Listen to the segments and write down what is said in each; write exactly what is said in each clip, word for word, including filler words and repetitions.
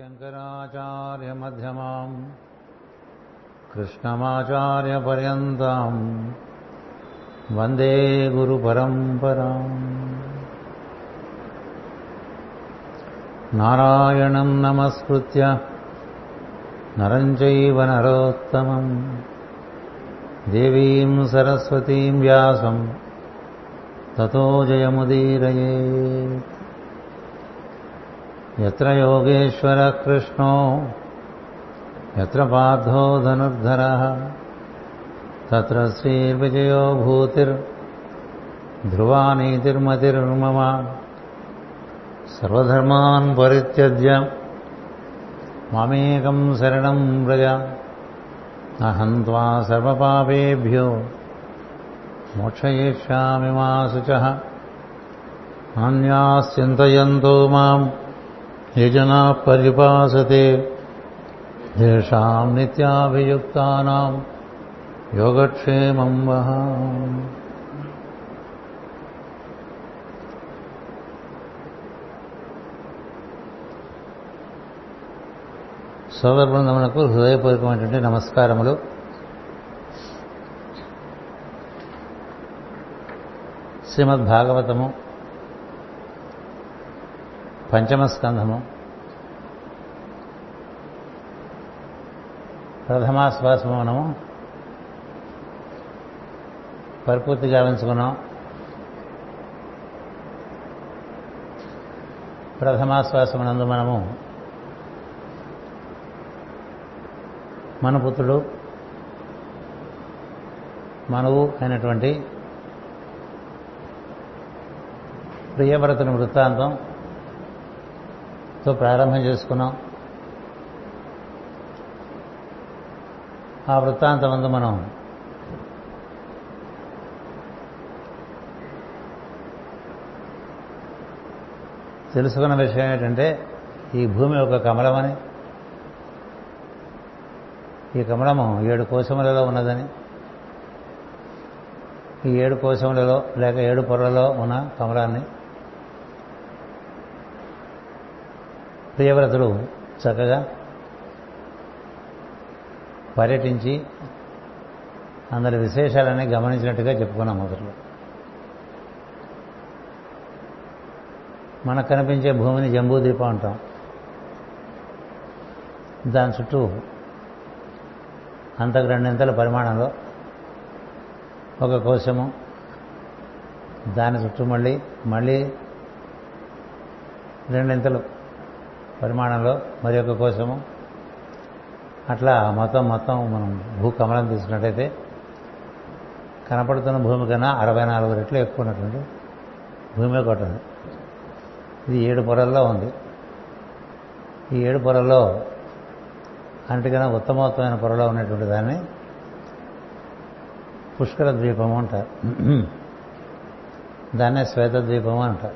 శంకరాచార్యమధ్యమాం కృష్ణమాచార్యపర్యంతం వందే గురుపరంపరాం. నారాయణం నమస్కృత్య నరం చైవ నరోత్తమం దేవీం సరస్వతీం వ్యాసం తతో జయముదీరయేత్. యత్ర యోగేశ్వరః కృష్ణో యత్ర పార్థో ధనుర్ధరః తత్ర శ్రీర్విజయో భూతిర్ ధ్రువా నీతిర్మతిర్మమ. సర్వధర్మాన్ పరిత్యజ్య మామేకం శరణం వ్రజ. అహం త్వా సర్వపాపేభ్యో మోక్షయిష్యామి మా శుచః. అన్యాశ్చింతయంతో మాం ఏ జనాః పర్యుపాసతే తేషాం నిత్యాభియుక్తానాం యోగక్షేమం వహామి. సోదర బృందములకు హృదయపూర్వకమైనటువంటి నమస్కారములు. శ్రీమద్ భాగవతము పంచమ స్కంధము ప్రథమాశ్వాసము మనము పరిపూర్తిగా గావించుకున్నాం. ప్రథమాశ్వాసమునందు మనము మనుపుత్రుడు మనువు అయినటువంటి ప్రియవ్రతుని వృత్తాంతంతో ప్రారంభం చేసుకున్నాం. ఆ వృత్తాంతమందు మనం తెలుసుకున్న విషయం ఏంటంటే ఈ భూమి ఒక కమలమని, ఈ కమలము ఏడు కోశములలో ఉన్నదని, ఈ ఏడు కోశములలో లేక ఏడు పొరలలో ఉన్న కమలాన్ని ప్రియవ్రతుడు చక్కగా పర్యటించి అందరి విశేషాలన్నీ గమనించినట్టుగా చెప్పుకున్నాం. మొదట్లో మనకు కనిపించే భూమిని జంబూద్వీపం అంటాం. దాని చుట్టూ అంతకు రెండింతల పరిమాణంలో ఒక కోశము, దాని చుట్టూ మళ్ళీ మళ్ళీ రెండింతలు పరిమాణంలో మరి ఒక కోశము, అట్లా మొత్తం మొత్తం మనం భూకమలం తీసుకున్నట్టయితే కనపడుతున్న భూమి కన్నా అరవై నాలుగు రెట్లు ఎక్కువ ఉన్నటువంటి భూమి ఒకటి ఉంది. ఇది ఏడు పొరల్లో ఉంది. ఈ ఏడు పొరల్లో అన్నిటికన్నా ఉత్తమోత్తమైన పొరలో ఉన్నటువంటి దాన్ని పుష్కర ద్వీపము అంటారు. దాన్నే శ్వేత ద్వీపము అంటారు.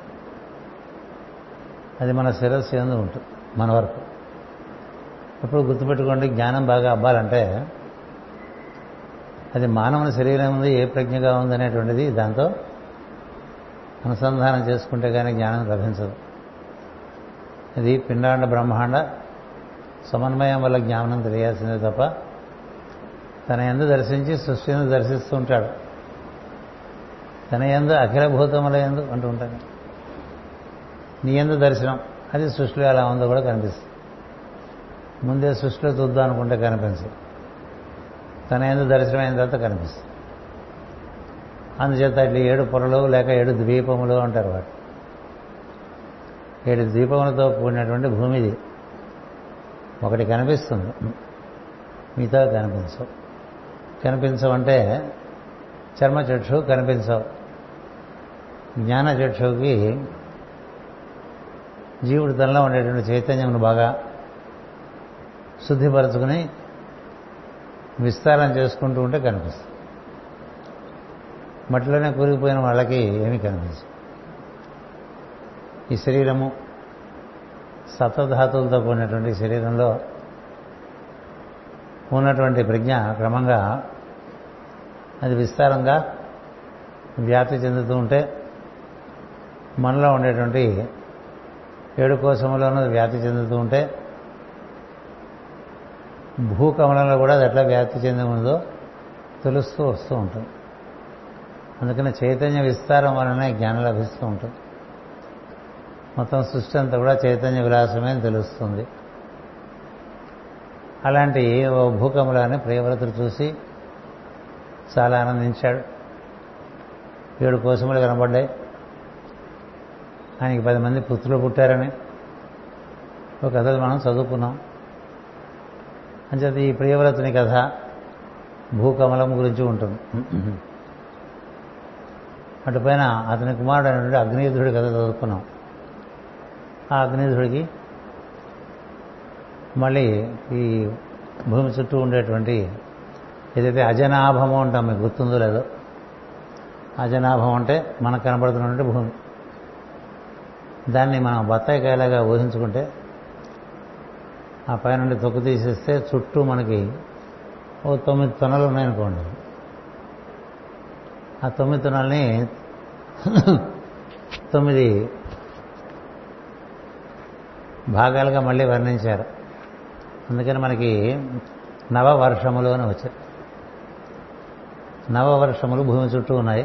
అది మన శిరస్సు యందు ఉంటుంది మన వరకు. ఇప్పుడు గుర్తుపెట్టుకోండి, జ్ఞానం బాగా అవ్వాలంటే అది మానవుని శరీరం ఉంది, ఏ ప్రజ్ఞగా ఉందనేటువంటిది దాంతో అనుసంధానం చేసుకుంటే కానీ జ్ఞానం లభించదు. ఇది పిండాండ బ్రహ్మాండ సమన్వయం వల్ల జ్ఞానం తెలియాల్సిందే తప్ప తన యందు దర్శించి సృష్టి యందు దర్శిస్తూ ఉంటాడు. తన యందు అఖిల భూతముల యందు అంటూ ఉంటాడు. నీ యందు దర్శనం అది సృష్టిలో ఎలా ఉందో కూడా కనిపిస్తుంది. ముందే సృష్టిలో చూద్దాం అనుకుంటే కనిపించదు, తన యందు దర్శనం అయిన తర్వాత కనిపిస్తుంది. అందుచేత ఇట్లా ఏడు పొరలు లేక ఏడు ద్వీపములు అంటారు. వాటి ఏడు ద్వీపములతో కూడినటువంటి భూమిది. ఒకటి కనిపిస్తుంది, మిగతా కనిపించవు. కనిపించవంటే చర్మచక్షు కనిపించవు. జ్ఞాన చక్షువుకి జీవుడు తనలో ఉండేటువంటి చైతన్యమును బాగా శుద్ధిపరచుకుని విస్తారం చేసుకుంటూ ఉంటే కనిపిస్తుంది. మట్టిలోనే కూరుకుపోయిన వాళ్ళకి ఏమీ కనిపించదు. ఈ శరీరము సప్తధాతువులతో కూడినటువంటి శరీరంలో ఉన్నటువంటి ప్రజ్ఞ క్రమంగా అది విస్తారంగా వ్యాప్తి చెందుతూ ఉంటే మనలో ఉండేటువంటి ఏడు కోశములోనూ వ్యాప్తి చెందుతూ ఉంటే భూకమలంలో కూడా అది ఎట్లా వ్యాప్తి చెంది ఉందో తెలుస్తూ వస్తూ ఉంటుంది. అందుకని చైతన్య విస్తారం వలనే జ్ఞానం లభిస్తూ ఉంటుంది. మొత్తం సృష్టి అంతా కూడా చైతన్య విలాసమే తెలుస్తుంది. అలాంటి ఓ భూకమలాన్ని ప్రియవ్రతుడు చూసి చాలా ఆనందించాడు. ఏడు కోసములు కనబడ్డాయి, ఆయనకి పది మంది పుత్రులు పుట్టారని ఒక కథలు మనం చదువుకున్నాం. అంచేత ఈ ప్రియవ్రతుని కథ భూకమలం గురించి ఉంటుంది. అటుపైన అతని కుమారుడు అయినటువంటి అగ్నిధుడి కథ చదువుకున్నాం. ఆ అగ్నిధుడికి మళ్ళీ ఈ భూమి చుట్టూ ఉండేటువంటి ఏదైతే అజనాభము అంటాం, మీకు గుర్తుందో లేదో, అజనాభం అంటే మనకు కనబడుతున్నటువంటి భూమి. దాన్ని మనం బత్తాయికాయలాగా ఊహించుకుంటే ఆ పైనుండి తొక్కు తీసేస్తే చుట్టూ మనకి ఓ తొమ్మిది తొనలు ఉన్నాయనుకోండి. ఆ తొమ్మిది తొనల్ని తొమ్మిది భాగాలుగా మళ్ళీ వర్ణించారు. అందుకని మనకి నవవర్షములు అని వచ్చాయి. నవవర్షములు భూమి చుట్టూ ఉన్నాయి.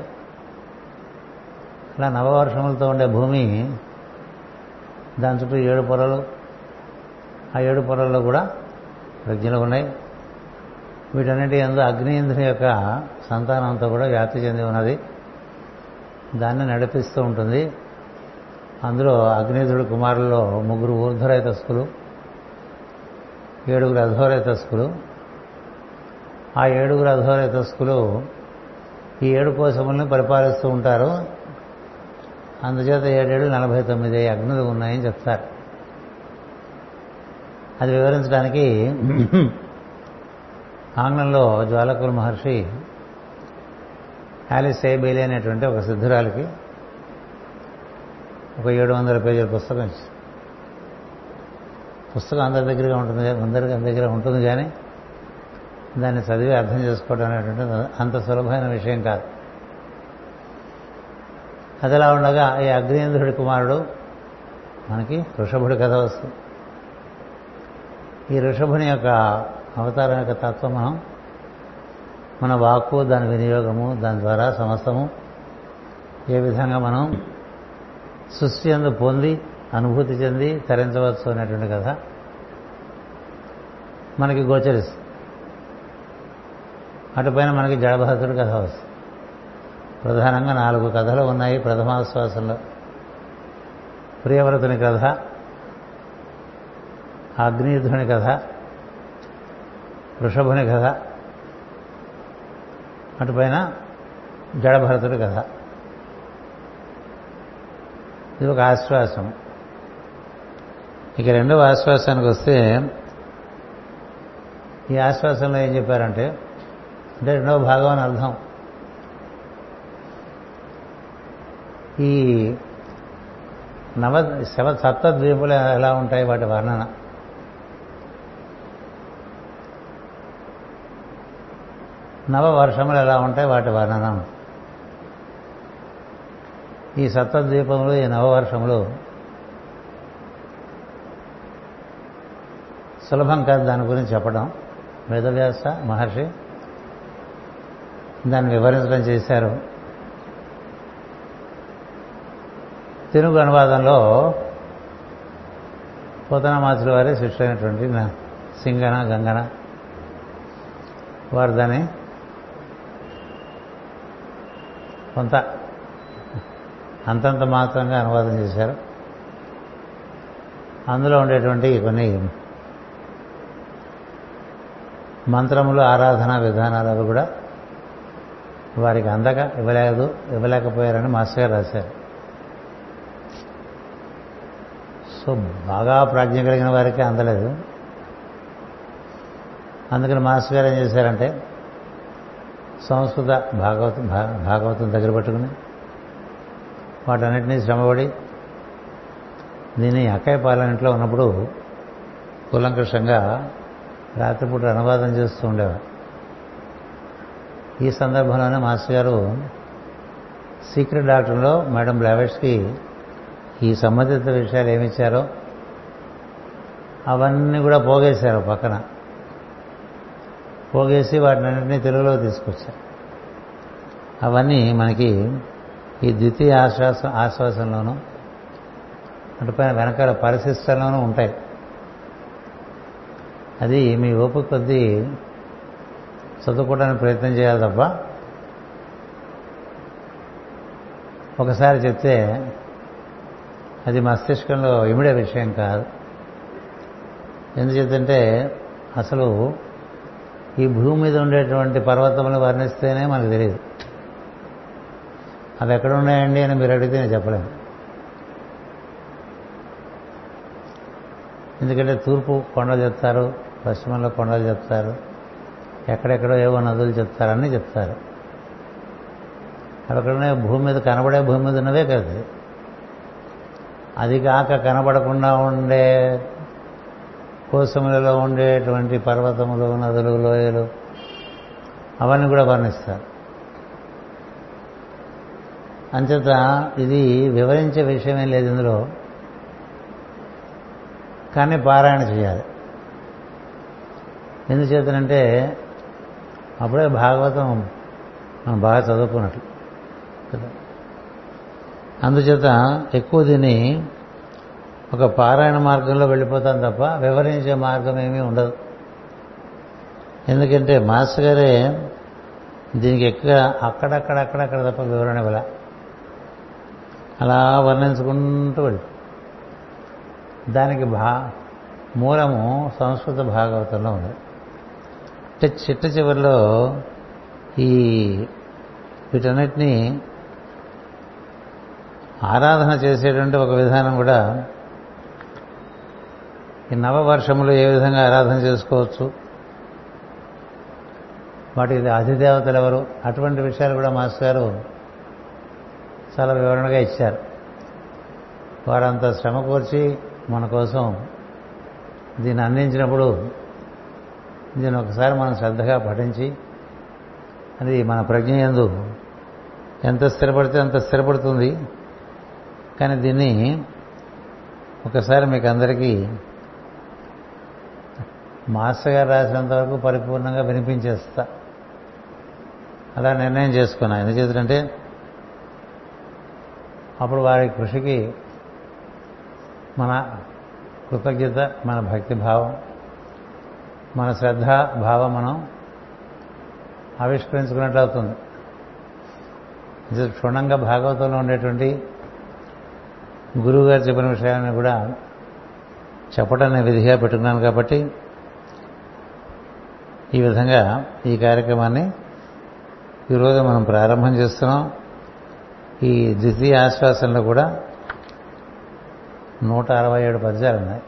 అలా నవవర్షములతో ఉండే భూమి, దాని చుట్టూ ఏడు పొరలు, ఆ ఏడు పొరల్లో కూడా ప్రజ్ఞలు ఉన్నాయి. వీటన్నిటి యందు అగ్నేంద్రుని యొక్క సంతానంతో కూడా వ్యాప్తి చెంది ఉన్నది. దాన్ని నడిపిస్తూ ఉంటుంది. అందులో అగ్నేంద్రుడి కుమారుల్లో ముగ్గురు ఊర్ధ్వరేతస్కులు, ఏడుగురు అధోరేతస్కులు. ఆ ఏడుగురు అధోరేతస్కులు ఈ ఏడు కోశములను పరిపాలిస్తూ ఉంటారు. అందుచేత ఏడేడు నలభై తొమ్మిది అగ్నులు ఉన్నాయని చెప్తారు. అది వివరించడానికి ఆంగ్లంలో జ్వాలకుల మహర్షి ఆలిస్ ఏ బెయిలీ అనేటువంటి ఒక సిద్ధురాలికి ఒక ఏడు వందల పేజీల పుస్తకం ఇచ్చింది. పుస్తకం అందరి దగ్గరగా ఉంటుంది, అందరికి అందరి దగ్గర ఉంటుంది, కానీ దాన్ని చదివి అర్థం చేసుకోవడం అనేటువంటిది అంత సులభమైన విషయం కాదు. అదిలా ఉండగా ఈ అగ్నేంద్రుడి కుమారుడు మనకి ఋషభుడి కథ వస్తుంది. ఈ ఋషభుని యొక్క అవతారం యొక్క తత్వం మనం మన వాక్కు, దాని వినియోగము, దాని ద్వారా సమస్తము ఏ విధంగా మనం సృష్టి యందు పొంది అనుభూతి చెంది తరించవచ్చు అనేటువంటి కథ మనకి గోచరిస్తుంది. అటుపైన మనకి జడభద్రుడి కథ వస్తుంది. ప్రధానంగా నాలుగు కథలు ఉన్నాయి ప్రథమాశ్వాసంలో. ప్రియవ్రతుని కథ, అగ్నిధుని కథ, వృషభుని కథ, అటుపైన జడభరతుడి కథ. ఇది ఒక ఆశ్వాసం. ఇక రెండవ ఆశ్వాసానికి వస్తే, ఈ ఆశ్వాసంలో ఏం చెప్పారంటే, అంటే రెండవ భాగం అని అర్థం. ఈ నవ శవ సప్తద్వీపులు ఎలా ఉంటాయి, వాటి వర్ణన. నవ వర్షములు ఎలా ఉంటాయి, వాటి వర్ణన. ఈ సప్తద్వీపములు, ఈ నవవర్షములు సులభం కాదు దాని గురించి చెప్పడం. వేదవ్యాస మహర్షి దాన్ని వివరించడం చేశారు. తెలుగు అనువాదంలో పోతనామాచుల వారి శిష్యులైనటువంటి సింగన గంగన వారు దాన్ని కొంత అంతంత మాత్రంగా అనువాదం చేశారు. అందులో ఉండేటువంటి కొన్ని మంత్రములు, ఆరాధనా విధానాలు అవి కూడా వారికి అందక ఇవ్వలేదు ఇవ్వలేకపోయారని మాస్టర్ గారు రాశారు. సో బాగా ప్రాజ్ఞ కలిగిన వారికి అందలేదు. అందుకని మాస్టర్ గారు ఏం చేశారంటే, సంస్కృత భాగవతం భాగవతం దగ్గర పట్టుకుని వాటన్నిటినీ శ్రమపడి దీన్ని అక్కయ్య పాలనలో ఉన్నప్పుడు కూలంకషంగా రాత్రిపూట అనువాదం చేస్తూ ఉండేవారు. ఈ సందర్భంలోనే మాస్టర్ గారు సీక్రెట్ డాక్టర్లో మేడం బ్లావెట్స్కి ఈ సంబంధిత విషయాలు ఏమిచ్చారో అవన్నీ కూడా పోగేశారు పక్కన. పోగేసి వాటిని అన్నింటినీ తెలుగులో తీసుకొచ్చారు. అవన్నీ మనకి ఈ ద్వితీయ ఆశ్వాస ఆశ్వాసంలోనూ అటుపైన వెనకాల పరిశిష్టంలోనూ ఉంటాయి. అది మీ ఓపిక కొద్దీ చదువుకోవడానికి ప్రయత్నం చేయాలి తప్ప ఒకసారి చెప్తే అది మస్తిష్కంలో ఇమిడే విషయం కాదు. ఎందుచేతంటే అసలు ఈ భూమి మీద ఉండేటువంటి పర్వతములు వర్ణిస్తేనే మనకు తెలియదు. అవి ఎక్కడ ఉన్నాయండి అని మీరు అడిగితే నేను చెప్పలేను. ఎందుకంటే తూర్పు కొండలు చెప్తారు, పశ్చిమంలో కొండలు చెప్తారు, ఎక్కడెక్కడో ఏవో నదులు చెప్తారు, అన్నీ చెప్తారు. అక్కడనే భూమి మీద కనబడే భూమి మీద ఉన్నవే కదా. అది కాక కనబడకుండా ఉండే కోసములలో ఉండేటువంటి పర్వతములు, నదులు, లోయలు అవన్నీ కూడా వర్ణిస్తారు. అంచేత ఇది వివరించే విషయమేం లేదు ఇందులో, కానీ పారాయణ చేయాలి. ఎందుచేతనంటే అప్పుడే భాగవతం మనం బాగా చదువుకున్నట్లు కదా. అందుచేత ఎక్కువ దీన్ని ఒక పారాయణ మార్గంలో వెళ్ళిపోతాం తప్ప వివరించే మార్గం ఏమీ ఉండదు. ఎందుకంటే మాస్టర్ గారే దీనికి ఎక్కువ అక్కడక్కడ అక్కడక్కడ తప్ప వివరణ ఇవ్వాల, అలా వర్ణించుకుంటూ వెళ్ళి దానికి భా మూలము సంస్కృత భాగవతంలో ఉంది. అంటే చిట్ట చివరిలో ఈ వీటన్నిటినీ ఆరాధన చేసేటువంటి ఒక విధానం కూడా, ఈ నవవర్షములు ఏ విధంగా ఆరాధన చేసుకోవచ్చు, వాటికి అధిదేవతలు ఎవరు, అటువంటి విషయాలు కూడా మాస్టర్ గారు చాలా వివరణగా ఇచ్చారు. వారంతా శ్రమ కోర్చి మన కోసం దీన్ని అందించినప్పుడు దీన్ని ఒకసారి మనం శ్రద్ధగా పఠించి అది మన ప్రజ్ఞ యందు ఎంత స్థిరపడితే అంత స్థిరపడుతుంది. కానీ దీన్ని ఒకసారి మీకు అందరికీ మాస్టర్ గారు రాసినంత వరకు పరిపూర్ణంగా వినిపించేస్తా అలా నిర్ణయం చేసుకున్నా. ఎందుచేతంటే అప్పుడు వారి కృషికి మన కృతజ్ఞత, మన భక్తి భావం, మన శ్రద్ధా భావం మనం ఆవిష్కరించుకున్నట్లు అవుతుంది. క్షుణ్ణంగా భాగవతంలో ఉండేటువంటి గురువు గారు చెప్పిన విషయాన్ని కూడా చెప్పటాన్ని విధిగా పెట్టుకున్నాను. కాబట్టి ఈ విధంగా ఈ కార్యక్రమాన్ని ఈరోజు మనం ప్రారంభం చేస్తున్నాం. ఈ ద్వితీయ ఆశ్వాసంలో కూడా నూట అరవై ఏడు పద్యాలు ఉన్నాయి.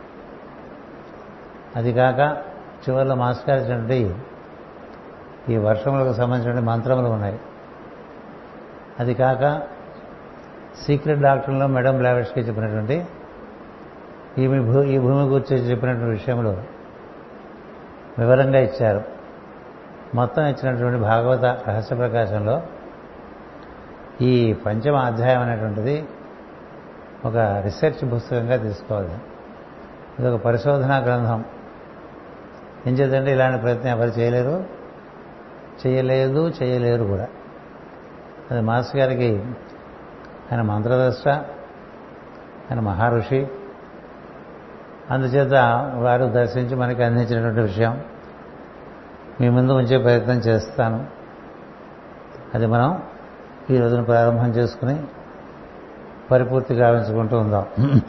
అది కాక చివరిలో మాస్టర్ ఇచ్చినటువంటి ఈ వర్షములకు సంబంధించిన మంత్రములు ఉన్నాయి. అది కాక సీక్రెట్ డాక్టర్లో మేడం బ్లావెట్స్కి చెప్పినటువంటి ఈ భూ ఈ భూమి గురించి చెప్పినటువంటి విషయంలో వివరంగా ఇచ్చారు. మొత్తం ఇచ్చినటువంటి భాగవత రహస్య ప్రకాశంలో ఈ పంచమ అధ్యాయం అనేటువంటిది ఒక రీసెర్చ్ పుస్తకంగా తీసుకోవాలి. ఇది ఒక పరిశోధనా గ్రంథం. ఏం చేద్దంటే ఇలాంటి ప్రయత్నం ఎవరు చేయలేరు, చేయలేదు, చేయలేరు కూడా. అది మాస్టర్ గారికి ఆయన మంత్రదృష్ట, ఆయన మహర్షి. అందుచేత వారు దర్శించి మనకి అందించినటువంటి విషయం మీ ముందు ఉంచే ప్రయత్నం చేస్తాను. అది మనం ఈ రోజున ప్రారంభం చేసుకుని పరిపూర్తి గావించుకుంటూ ఉందాం.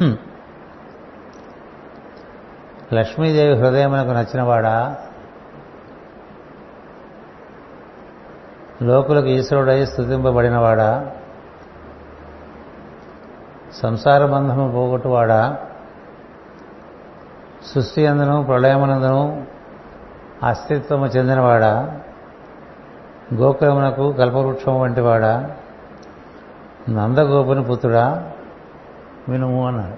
లక్ష్మీదేవి హృదయమునకు నచ్చినవాడా, లోకులకు ఈశ్వరుడై స్తుతింపబడినవాడా, సంసార బంధము పోగొట్టువాడా, సృష్టి యందును ప్రళయమునందును అస్తిత్వము చెందినవాడా, గోకులమునకు కల్పవృక్షము వంటివాడా, నందగోపుని పుత్రుడా వినుము అన్నాడు.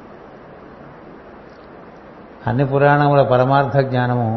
అన్ని పురాణముల పరమార్థ జ్ఞానము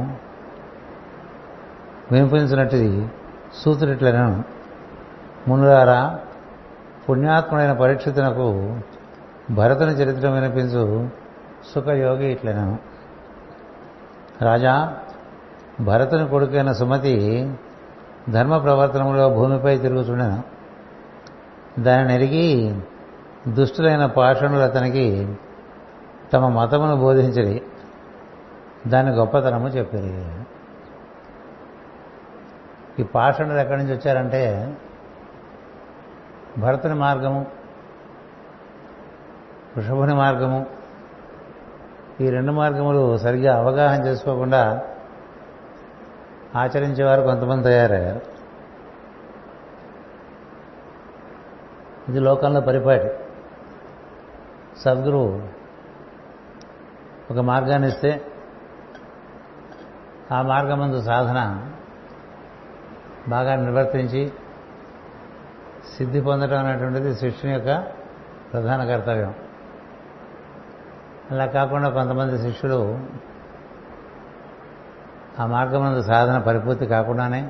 వినిపించినట్టుది సూత్రుడిట్లనను, మునులారా పుణ్యాత్ముడైన పరీక్షితునకు భరతుని చరిత్ర వినిపించు సుఖయోగి ఇట్లనను. రాజా, భరతుని కొడుకైన సుమతి ధర్మ ప్రవర్తనములో భూమిపై తిరుగుతుండెను. దానిని ఎరిగి దుష్టులైన పాషండులు అతనికి తమ మతమును బోధించడి, దాని గొప్పతనము చెప్పిరి. ఈ పాషండులు ఎక్కడి నుంచి వచ్చారంటే భరతుని మార్గము, వృషభుని మార్గము, ఈ రెండు మార్గములు సరిగ్గా అవగాహన చేసుకోకుండా ఆచరించేవారు కొంతమంది తయారయ్యారు. ఇది లోకంలో పరిపాటి. సద్గురువు ఒక మార్గాన్ని ఇస్తే ఆ మార్గమందు సాధన బాగా నిర్వర్తించి సిద్ధి పొందడం అనేటువంటిది శిష్యుని యొక్క ప్రధాన కర్తవ్యం. అలా కాకుండా కొంతమంది శిష్యులు ఆ మార్గమందు సాధన పరిపూర్తి కాకుండానే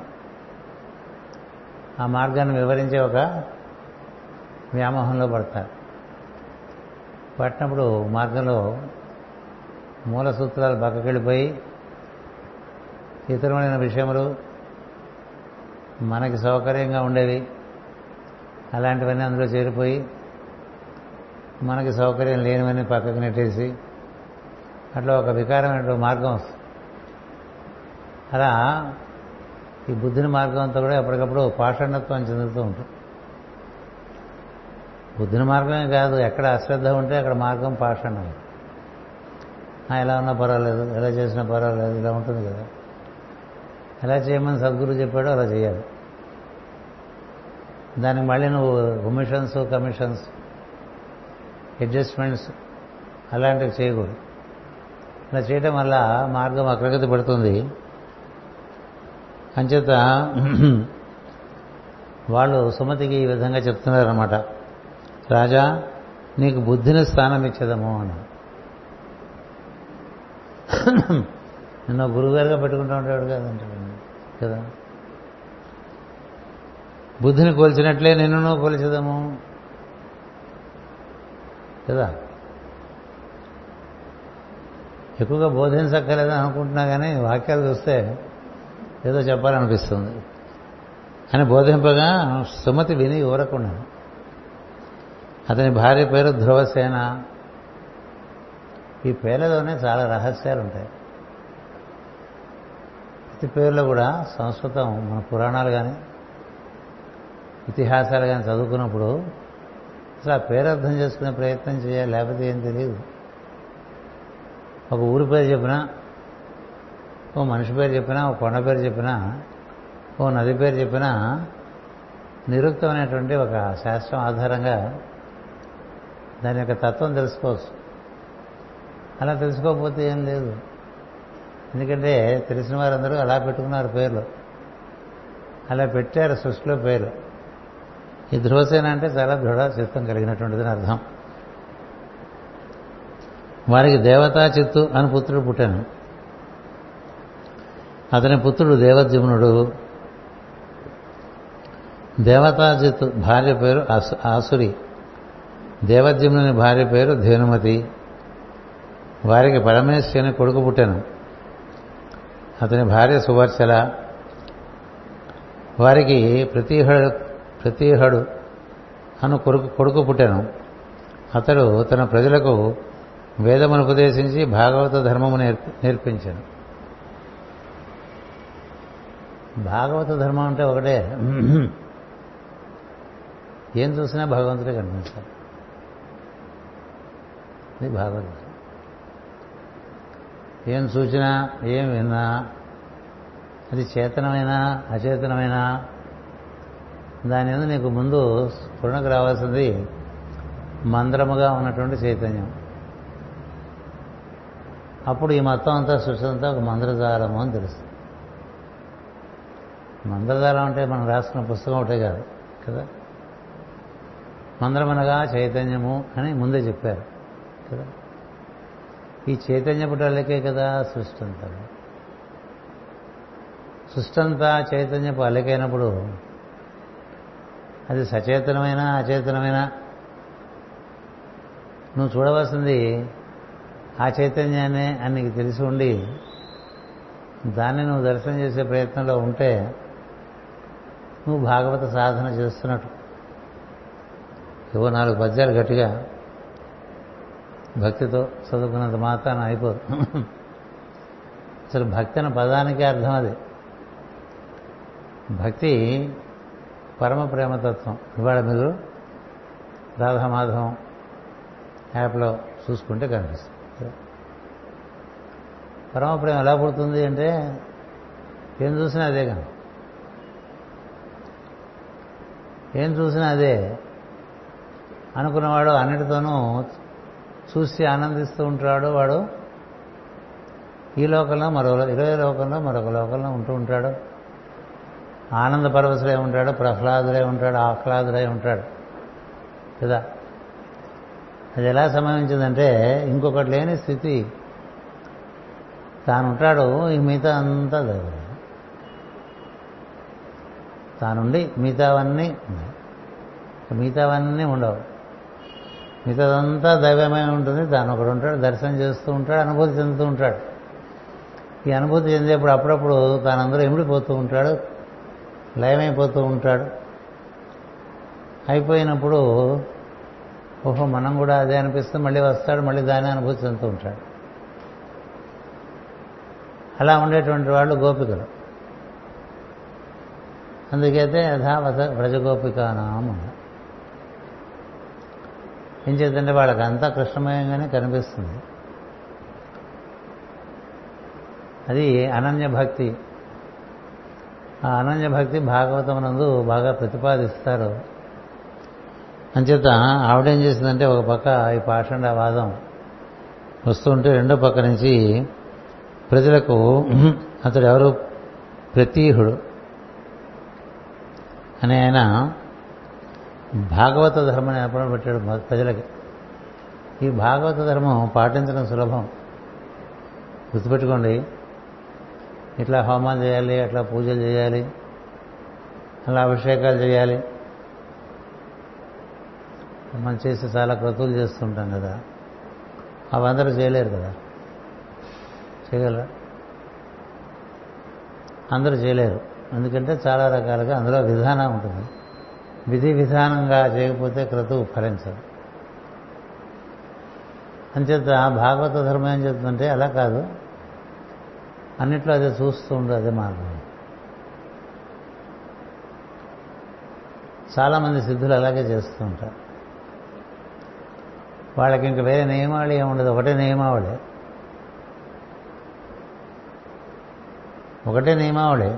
ఆ మార్గాన్ని వివరించే ఒక వ్యామోహంలో పడతారు. పట్టినప్పుడు మార్గంలో మూల సూత్రాలు పక్కకెళ్ళిపోయి ఇతరమైన విషయములు మనకి సౌకర్యంగా ఉండేవి అలాంటివన్నీ అందులో చేరిపోయి మనకి సౌకర్యం లేనివన్నీ పక్కకు నెట్టేసి అట్లా ఒక వికారమైన మార్గం వస్తుంది. అలా ఈ బుద్ధిని మార్గం అంతా కూడా ఎప్పటికప్పుడు పాషండత్వం చెందుతూ ఉంటుంది. బుద్ధిని మార్గమే కాదు, ఎక్కడ అశ్రద్ధ ఉంటే అక్కడ మార్గం పాషండం. ఎలా ఉన్నా పర్వాలేదు, ఎలా చేసినా పర్వాలేదు, ఇలా ఉంటుంది కదా. ఎలా చేయమని సద్గురు చెప్పాడో అలా చేయాలి. దానికి మళ్ళీ నువ్వు కమిషన్స్ కమిషన్స్ అడ్జస్ట్మెంట్స్ అలాంటివి చేయకూడదు. ఇలా చేయటం వల్ల మార్గం అగ్రగతి పడుతుంది. అంచేత వాళ్ళు సుమతికి ఈ విధంగా చెప్తున్నారన్నమాట, రాజా నీకు బుద్ధిని స్థానం ఇచ్చేదము అని. నిన్న గురువుగారుగా పెట్టుకుంటూ ఉంటాడు కదంటే కదా, బుద్ధిని కోల్చినట్లే నిన్ను కోల్చేదము కదా. ఎక్కువగా బోధించక్కర్లేదని అనుకుంటున్నా కానీ వాక్యాలు చూస్తే ఏదో చెప్పాలనిపిస్తుంది అని బోధింపగా సుమతి విని ఊరకుండా. అతని భార్య పేరు ధ్రువసేన. ఈ పేర్లలోనే చాలా రహస్యాలు ఉంటాయి. ప్రతి పేరులో కూడా సంస్కృతం మన పురాణాలు కానీ ఇతిహాసాలు కానీ చదువుకున్నప్పుడు అసలు ఆ పేరు అర్థం చేసుకునే ప్రయత్నం చేయాలి, లేకపోతే ఏం తెలియదు. ఒక ఊరి పేరు చెప్పినా, ఓ మనిషి పేరు చెప్పినా, ఓ కొండ పేరు చెప్పినా, ఓ నది పేరు చెప్పినా నిరుక్తం అనేటువంటి ఒక శాస్త్రం ఆధారంగా దాని యొక్క తత్వం తెలుసుకోవచ్చు. అలా తెలుసుకోకపోతే ఏం లేదు. ఎందుకంటే తెలిసిన వారందరూ అలా పెట్టుకున్నారు పేర్లు, అలా పెట్టారు సృష్టిలో పేరు. ఈ ధ్రువసేన అంటే చాలా దృఢ చిత్తం కలిగినటువంటిదని అర్థం. వారికి దేవతా చిత్తు అని పుత్రుడు పుట్టాను. అతని పుత్రుడు దేవద్యుమ్నుడు. దేవతాజిత్తు భార్య పేరు ఆసురి. దేవద్యుమ్నుని భార్య పేరు ధేనుమతి. వారికి పరమేశ్వరుని కొడుకు పుట్టాను. అతని భార్య సువర్చల. వారికి ప్రతీహడు ప్రతీహడు అను కొడుకు కొడుకు పుట్టాను. అతడు తన ప్రజలకు వేదమును ఉపదేశించి భాగవత ధర్మము నేర్పి నేర్పించాను. భాగవత ధర్మం అంటే ఒకటే, ఏం చూసినా భగవంతుడే కనిపించాలి. ఇది భాగవతం. ఏం చూసినా ఏం విన్నా అది చేతనమైనా అచేతనమైనా దాని మీద నీకు ముందు స్ఫురణకు రావాల్సింది మంద్రముగా ఉన్నటువంటి చైతన్యం. అప్పుడు ఈ మొత్తం అంతా సృష్టి అంతా ఒక మంత్రజాలము అని తెలుస్తుంది. మంత్రజాలం అంటే మనం రాసుకున్న పుస్తకం ఒకటే కాదు కదా. మంత్రమనగా చైతన్యము అని ముందే చెప్పారు కదా. ఈ చైతన్యపు అలకే కదా సృష్టి అంతా. సృష్టి అంతా చైతన్యపు అలకైనప్పుడు అది సచేతనమైన అచేతనమైన నువ్వు చూడవలసింది ఆ చైతన్యాన్నే అని నీకు తెలిసి ఉండి దాన్ని నువ్వు దర్శనం చేసే ప్రయత్నంలో ఉంటే నువ్వు భాగవత సాధన చేస్తున్నట్టు. ఏవో నాలుగు పద్యాలు గట్టిగా భక్తితో చదువుకున్నంత మాత్రాన అయిపోదు. అసలు భక్తి అన్న పదానికి అర్థం అది. భక్తి పరమ ప్రేమతత్వం. ఇవాళ మీరు రాధామాధవం యాప్లో చూసుకుంటే కనిపిస్తుంది. పరమ ప్రేమ ఎలా పుడుతుంది అంటే ఏం చూసినా అదే కానీ ఏం చూసినా అదే అనుకున్నవాడు అన్నిటితోనూ చూసి ఆనందిస్తూ ఉంటాడు. వాడు ఈ లోకంలో మరో ఇరవై లోకంలో మరొక లోకంలో ఉంటూ ఉంటాడు. ఆనంద పరవశులై ఉంటాడు, ప్రహ్లాదులై ఉంటాడు, ఆహ్లాదులై ఉంటాడు కదా. అది ఎలా సంభవించిందంటే ఇంకొకటి లేని స్థితి. తానుంటాడు, ఈ మిగతా అంతా దైవం. తానుండి మిగతావన్నీ మిగతావన్నీ ఉండవు. మిగతాదంతా దైవమై ఉంటుంది. తాను ఒకడు ఉంటాడు, దర్శనం చేస్తూ ఉంటాడు, అనుభూతి చెందుతూ ఉంటాడు. ఈ అనుభూతి చెందేప్పుడు అప్పుడప్పుడు తానందరూ ఎమిడిపోతూ ఉంటాడు, లయమైపోతూ ఉంటాడు. అయిపోయినప్పుడు ఓహో మనం కూడా అదే అనిపిస్తే మళ్ళీ వస్తాడు, మళ్ళీ దాన్ని అనుభూతి చెందుతూ ఉంటాడు. అలా ఉండేటువంటి వాళ్ళు గోపికలు. అందుకైతే యథావత వ్రజగోపికానాం. ఏం చేద్దంటే వాళ్ళకి అంతా కృష్ణమయంగానే కనిపిస్తుంది. అది అనన్య భక్తి. ఆ అనన్య భక్తి భాగవతమునందు బాగా ప్రతిపాదిస్తారు. అంచేత ఆవిడేం చేసిందంటే ఒక పక్క ఈ పాషండవాదం వస్తుంటే రెండో పక్క నుంచి ప్రజలకు అతడు ఎవరు ప్రతీహుడు అని ఆయన భాగవత ధర్మం ఏర్పడ పెట్టాడు ప్రజలకి. ఈ భాగవత ధర్మం పాటించడం సులభం. గుర్తుపెట్టుకోండి, ఇట్లా హోమాలు చేయాలి, అట్లా పూజలు చేయాలి, అలా అభిషేకాలు చేయాలి. మనం చేసి చాలా క్రతువులు చేస్తుంటాం కదా, అవందరూ చేయలేరు కదా. చేయగలరా? అందరూ చేయలేరు. ఎందుకంటే చాలా రకాలుగా అందులో విధానం ఉంటుంది. విధి విధానంగా చేయకపోతే క్రతువు ఫలించదు. అంచేత భాగవత ధర్మం ఏం చెప్తుందంటే అలా కాదు, అన్నిట్లో అదే చూస్తూ ఉండు, అదే మార్గం. చాలామంది సిద్ధులు అలాగే చేస్తూ ఉంటారు. వాళ్ళకి ఇంక వేరే నియమావళి ఏముండదు, ఒకటే నియమావళి ఒకటే నియమావళి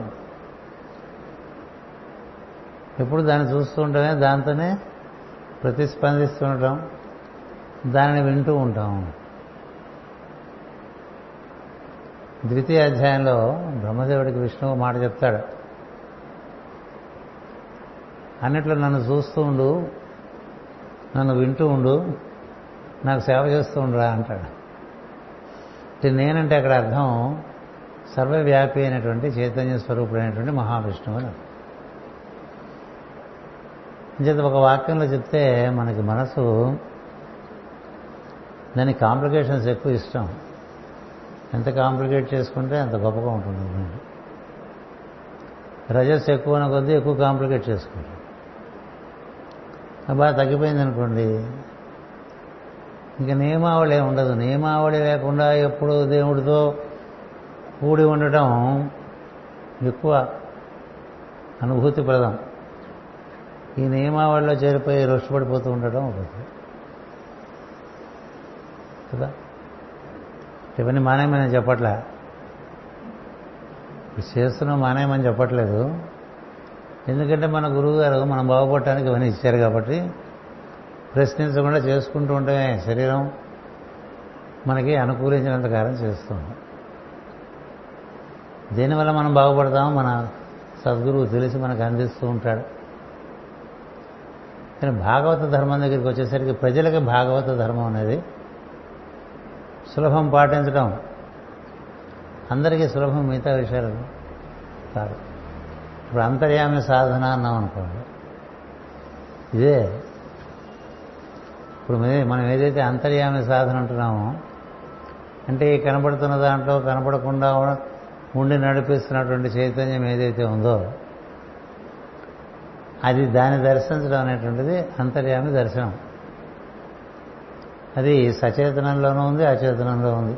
ఎప్పుడు దాన్ని చూస్తూ ఉండటమే, దాంతోనే ప్రతిస్పందిస్తూ ఉండటం, దానిని వింటూ ఉంటాం. ద్వితీయ అధ్యాయంలో బ్రహ్మదేవుడికి విష్ణువు మాట చెప్తాడు, అన్నిట్లో నన్ను చూస్తూ ఉండు, నన్ను వింటూ ఉండు, నాకు సేవ చేస్తూ ఉండరా అంటాడు. నేనంటే అక్కడ అర్థం సర్వవ్యాపి అయినటువంటి చైతన్య స్వరూపుడైనటువంటి మహావిష్ణువు అని. అంచేత ఒక వాక్యంలో చెప్తే మనకి మనసు దానికి కాంప్లికేషన్స్ ఎక్కువ ఇష్టం. ఎంత కాంప్లికేట్ చేసుకుంటే అంత గొప్పగా ఉంటుంది. రజస్ ఎక్కువ అన్న కొద్దీ ఎక్కువ కాంప్లికేట్ చేసుకుంటాం. బాగా తగ్గిపోయింది అనుకోండి, ఇంకా నియమావళి ఉండదు. నియమావళి లేకుండా ఎప్పుడు దేవుడితో కూడి ఉండటం ఎక్కువ అనుభూతిప్రదం. ఈ నియమావళిలో చేరిపోయి రొష్టుపడిపోతూ ఉండటం ఒకటి కదా. ఇవన్నీ మానేమని చెప్పట్లే, చేస్తున్నాం మానేమని చెప్పట్లేదు. ఎందుకంటే మన గురువు గారు మనం బాగుపడటానికి ఇవన్నీ ఇచ్చారు కాబట్టి ప్రశ్నించకుండా చేసుకుంటూ ఉండటమే శరీరం మనకి అనుకూలించినంత కాలం చేస్తుంది. దీనివల్ల మనం బాగుపడతాము, మన సద్గురువు తెలిసి మనకు అందిస్తూ ఉంటాడు. కానీ భాగవత ధర్మం దగ్గరికి వచ్చేసరికి ప్రజలకి భాగవత ధర్మం అనేది సులభం పాటించడం అందరికీ సులభం, మిగతా విషయాలు కాదు. ఇప్పుడు అంతర్యామి సాధన అన్నాం అనుకోండి, ఇదే ఇప్పుడు మనం ఏదైతే అంతర్యామి సాధన అంటున్నామో అంటే ఈ కనపడుతున్న దాంట్లో కనపడకుండా ఉండి నడిపిస్తున్నటువంటి చైతన్యం ఏదైతే ఉందో అది దాన్ని దర్శించడం అనేటువంటిది అంతర్యామి దర్శనం. అది సచేతనంలోనూ ఉంది, అచేతనంలో ఉంది,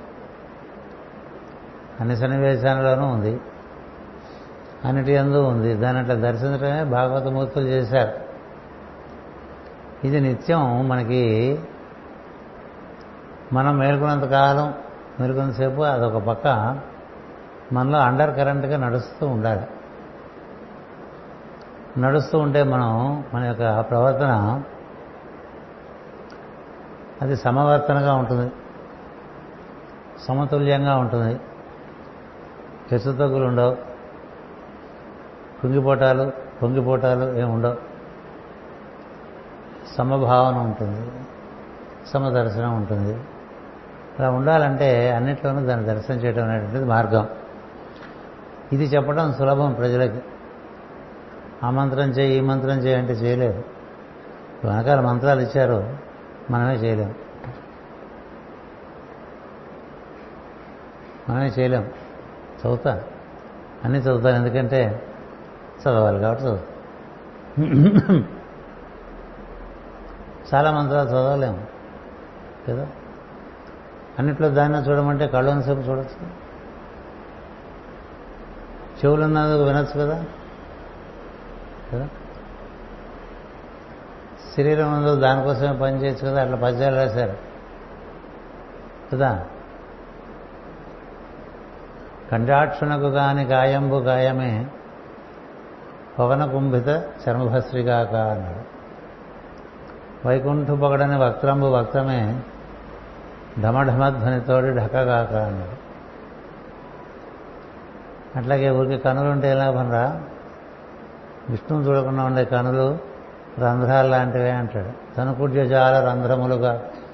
అన్ని సన్నివేశాలలోనూ ఉంది, అన్నిటి యందు ఉంది. దాన్ని అట్లా దర్శించడమే భాగవతమూర్తులు చేశారు. ఇది నిత్యం మనకి మనం మేల్కొన్నంత కాలం మేల్కొన్నంతసేపు అదొక పక్క మనలో అండర్ కరెంట్గా నడుస్తూ ఉండాలి. నడుస్తూ ఉంటే మనం మన యొక్క ప్రవర్తన అది సమవర్తనగా ఉంటుంది, సమతుల్యంగా ఉంటుంది. హెచ్చుతగ్గులు ఉండవు, కుంగిపోటాలు పొంగిపోటాలు ఏమి ఉండవు. సమభావన ఉంటుంది, సమదర్శనం ఉంటుంది. అలా ఉండాలంటే అన్నిట్లోనూ దాన్ని దర్శనం చేయడం అనేటువంటిది మార్గం. ఇది చెప్పడం సులభం ప్రజలకి. ఆ మంత్రం చేయి, ఈ మంత్రం చేయి అంటే చేయలేరు. వెనకాల మంత్రాలు ఇచ్చారు, మనమే చేయలేము. మనమే చేయలేం. చదువుతా అన్నీ చదువుతాను, ఎందుకంటే చదవాలి కాబట్టి చదువుతా. చాలా మంత్రాలు చదవలేము కదా. అన్నిట్లో దాన్ని చూడమంటే కళ్ళని సేపు చూడొచ్చు, చెవులున్నందుకు వినొచ్చు కదా కదా. శరీరం ఉందో దానికోసమే పని చేయొచ్చు కదా. అట్లా పద్యాలు రాశారు కదా. కంఠాక్షునకు కాని కాయంబు గాయమే పవన కుంభిత చర్మభస్రిగాక అన్నాడు. వైకుంఠు పొగడని వక్త్రంబు వక్తమే ఢమఢమధ్వనితోడి ఢకగాక అన్నాడు. అట్లాగే ఊరికి కనులు ఉంటే ఎలా పనరా, విష్ణువు చూడకుండా ఉండే కనులు రంధ్రాలు లాంటివే అంటాడు. తనుకుడ్యజాల రంధ్రములుగా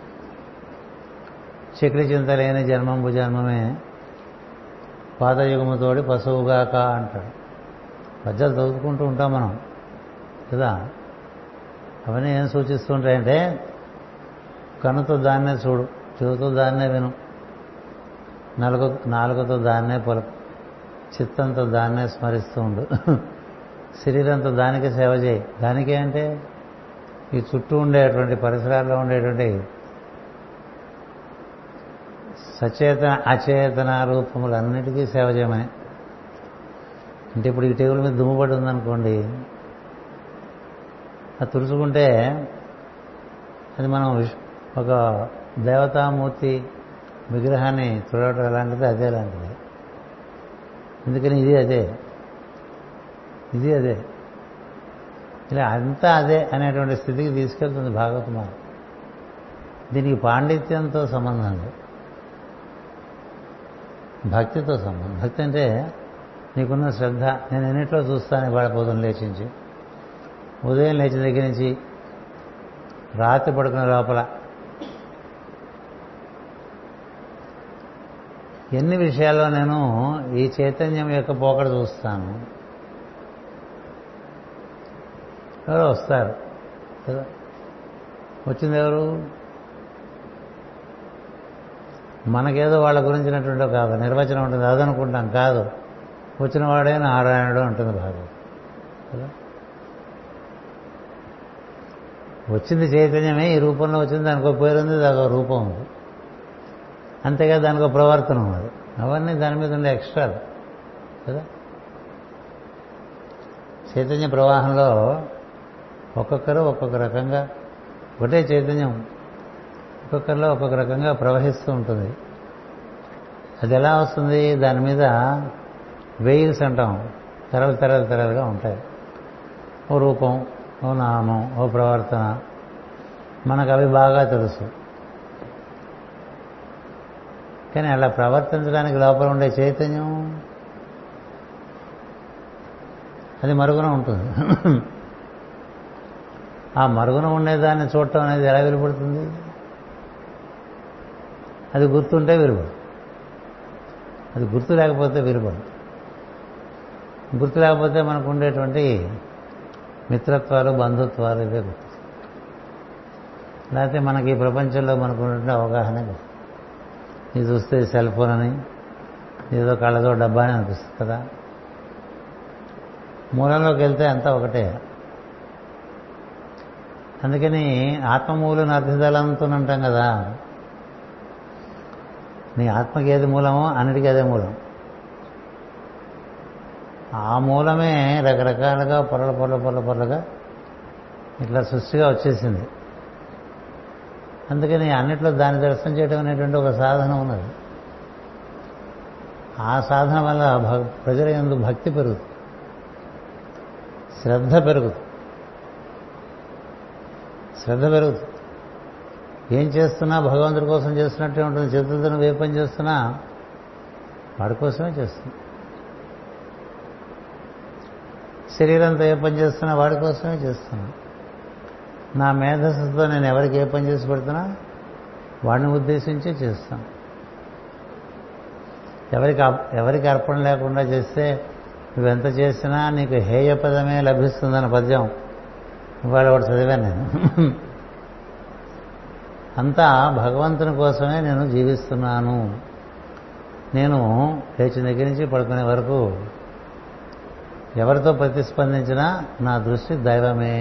చక్రి చింతలేని జన్మంబు జన్మమే పాదయుగముతోడి పశువుగాక అంటాడు. పద్యాలు చదువుకుంటూ ఉంటాం మనం కదా. అవన్నీ ఏం సూచిస్తూ ఉంటాయంటే కనుతో దాన్నే చూడు, చెవుతో దాన్నే విను, నాలుగు నాలుగుతో దాన్నే పలుకు, చిత్తంతో దాన్నే స్మరిస్తూ ఉండు, శరీరంతో దానికి సేవ చేయి. దానికే అంటే ఈ చుట్టూ ఉండేటువంటి పరిసరాల్లో ఉండేటువంటి సచేతన అచేతన రూపములన్నిటికీ సేవ చేయమని. అంటే ఇప్పుడు ఈ టేబుల్ మీద దుమ్ముపడి ఉందనుకోండి, అది తుడుచుకుంటే అది మనం ఒక దేవతామూర్తి విగ్రహాన్ని చూడటం ఎలాంటిది అదే లాంటిది. ఎందుకని ఇది అదే, ఇది అదే, ఇలా అంతా అదే అనేటువంటి స్థితికి తీసుకెళ్తుంది భాగవతం. దీనికి పాండిత్యంతో సంబంధం లేదు, భక్తితో సంబంధం. భక్తి అంటే నీకున్న శ్రద్ధ. నేను ఎన్నిట్లో చూస్తాను ఇవాళ పొద్దున్న లేచించి, ఉదయం లేచిన దగ్గర నుంచి రాత్రి పడుకునే లోపల ఎన్ని విషయాల్లో నేను ఈ చైతన్యం యొక్క పోకడ చూస్తాను. ఎవరో వస్తారు కదా, వచ్చింది ఎవరు? మనకేదో వాళ్ళ గురించినటువంటి ఒక నిర్వచనం ఉంటుంది, అదనుకుంటాం. కాదు, వచ్చిన వాడే నారాయణుడు అంటుంది భాగవతం కదా. వచ్చింది చైతన్యమే, ఈ రూపంలో వచ్చింది, దానికి ఒక పేరు ఉంది, దానికి ఒక రూపం ఉంది, అంతేగా దానికి ఒక ప్రవర్తన ఉన్నది. అవన్నీ దాని మీద ఉండే ఎక్స్ట్రాలు కదా. చైతన్య ప్రవాహంలో ఒక్కొక్కరు ఒక్కొక్క రకంగా, ఒకటే చైతన్యం ఒక్కొక్కరిలో ఒక్కొక్క రకంగా ప్రవహిస్తూ ఉంటుంది. అది ఎలా వస్తుంది? దాని మీద వెయిల్స్ అంటాం, తెరలు తెరలు తెరలుగా ఉంటాయి. ఓ రూపం, ఓ నామం, ఓ ప్రవర్తన, మనకు అవి బాగా తెలుసు. కానీ అలా ప్రవర్తించడానికి లోపల ఉండే చైతన్యం అది మరుగున ఉంటుంది. ఆ మరుగున ఉండేదాన్ని చూడటం అనేది ఎలా విలుపడుతుంది? అది గుర్తుంటే విలువడు, అది గుర్తు లేకపోతే విలువడు. గుర్తు లేకపోతే మనకు ఉండేటువంటి మిత్రత్వాలు, బంధుత్వాలు ఇవే గుర్తు. లేకపోతే మనకి ఈ ప్రపంచంలో మనకు ఉన్నటువంటి అవగాహన. ఇది చూస్తే సెల్ ఫోన్ అని, ఏదో కళ్ళతో డబ్బా అని అనిపిస్తుంది కదా. మూలంలోకి వెళ్తే అంతా ఒకటే. అందుకని ఆత్మమూలం అర్థిదలంతో అంటాం కదా. నీ ఆత్మకి ఏది మూలమో అన్నిటికీ అదే మూలం. ఆ మూలమే రకరకాలుగా పొరల పొరల పొరల పొరలుగా ఇట్లా సృష్టిగా వచ్చేసింది. అందుకని అన్నిట్లో దాన్ని దర్శనం చేయడం అనేటువంటి ఒక సాధన ఉన్నది. ఆ సాధన వల్ల ప్రజల యందు భక్తి పెరుగుతుంది, శ్రద్ధ పెరుగుతుంది. శ్రద్ధ పెరుగుతుంది. ఏం చేస్తున్నా భగవంతుడి కోసం చేస్తున్నట్టే ఉంటుంది. చేతులతో నువ్వు ఏ పని చేస్తున్నా వాడి కోసమే చేస్తున్నా. శరీరంతో ఏ పని చేస్తున్నా వాడి కోసమే చేస్తున్నా. నా మేధస్సుతో నేను ఎవరికి ఏ పని చేసి పెడుతున్నా వాడిని ఉద్దేశించి చేస్తాను. ఎవరికి ఎవరికి అర్పణ లేకుండా చేస్తే నువ్వెంత చేసినా నీకు హేయ పదమే లభిస్తుందన్న పద్యం ఇవాళ ఒకటి చదివాను నేను. అంతా భగవంతుని కోసమే నేను జీవిస్తున్నాను. నేను లేచిన దగ్గర నుంచి పడుకునే వరకు ఎవరితో ప్రతిస్పందించినా నా దృష్టి దైవమే.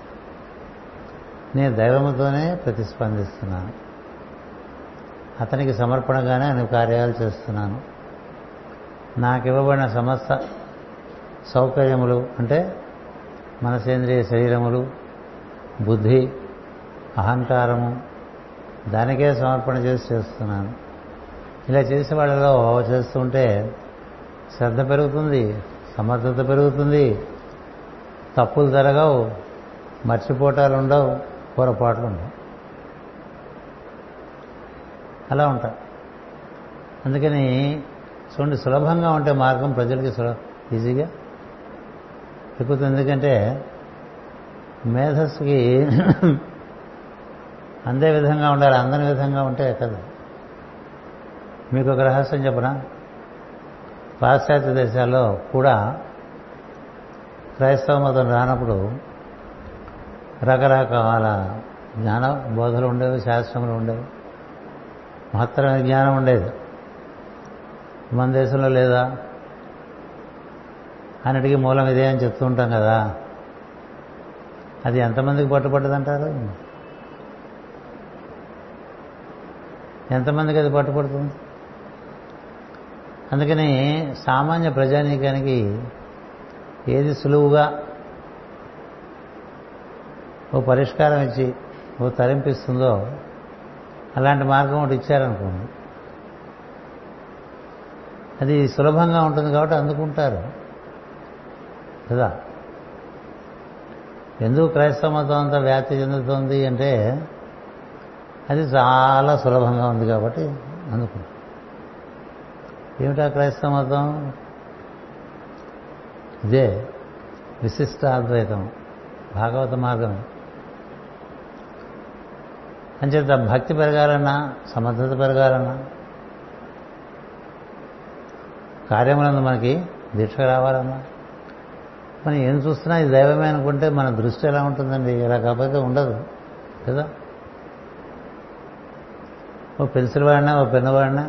నేను దైవముతోనే ప్రతిస్పందిస్తున్నాను. అతనికి సమర్పణగానే అన్ని కార్యాలు చేస్తున్నాను. నాకు ఇవ్వబడిన సమస్త సౌకర్యములు అంటే మనసేంద్రియ శరీరములు, బుద్ధి, అహంకారము దానికే సమర్పణ చేసి చేస్తున్నాను. ఇలా చేసే వాళ్ళలో చేస్తుంటే శ్రద్ధ పెరుగుతుంది, సమర్థత పెరుగుతుంది, తప్పులు జరగవు, మర్చిపోటాలు ఉండవు, పొరపాట్లు ఉండవు. అలా ఉంటాయి. అందుకని చూడండి, సులభంగా ఉంటే మార్గం ప్రజలకి సులభ ఈజీగా ఎక్కుతుంది. ఎందుకంటే మేధస్సుకి అందే విధంగా ఉండాలి, అందని విధంగా ఉంటే కదా. మీకు ఒక రహస్యం చెప్పనా? పాశ్చాత్య దేశాల్లో కూడా క్రైస్తవ మతం రానప్పుడు రకరకాల జ్ఞాన బోధలు ఉండేవి, శాస్త్రములు ఉండేవి, మహత్తరమైన జ్ఞానం ఉండేది. మన దేశంలో లేదా? అన్నిటికీ మూలం ఇదే అని చెప్తూ ఉంటాం కదా. అది ఎంతమందికి పట్టుపడ్డదంటారు? ఎంతమందికి అది పట్టుపడుతుంది? అందుకని సామాన్య ప్రజానీకానికి ఏది సులువుగా ఓ పరిష్కారం ఇచ్చి ఓ తరింపిస్తుందో అలాంటి మార్గం ఒకటి ఇచ్చారనుకోండి, అది సులభంగా ఉంటుంది కాబట్టి అందుకుంటారు కదా. ఎందుకు క్రైస్తవ మతం అంతా వ్యాప్తి చెందుతుంది అంటే అది చాలా సులభంగా ఉంది కాబట్టి అందుకుంటారు. ఏమిటా క్రైస్తవ మతం? ఇదే విశిష్టాద్వైతం, భాగవత మార్గం. అంచేత భక్తి పెరగాలన్నా, సమర్థత పెరగాలన్నా, కార్యములందు మనకి దీక్ష రావాలన్నా, మనం ఏం చూస్తున్నా ఇది దైవమే అనుకుంటే మన దృష్టి ఎలా ఉంటుందండి? ఇలా కాకపోతే ఉండదు కదా. ఓ పెన్సిల్ వాడినా, ఓ పెన్ను వాడినా,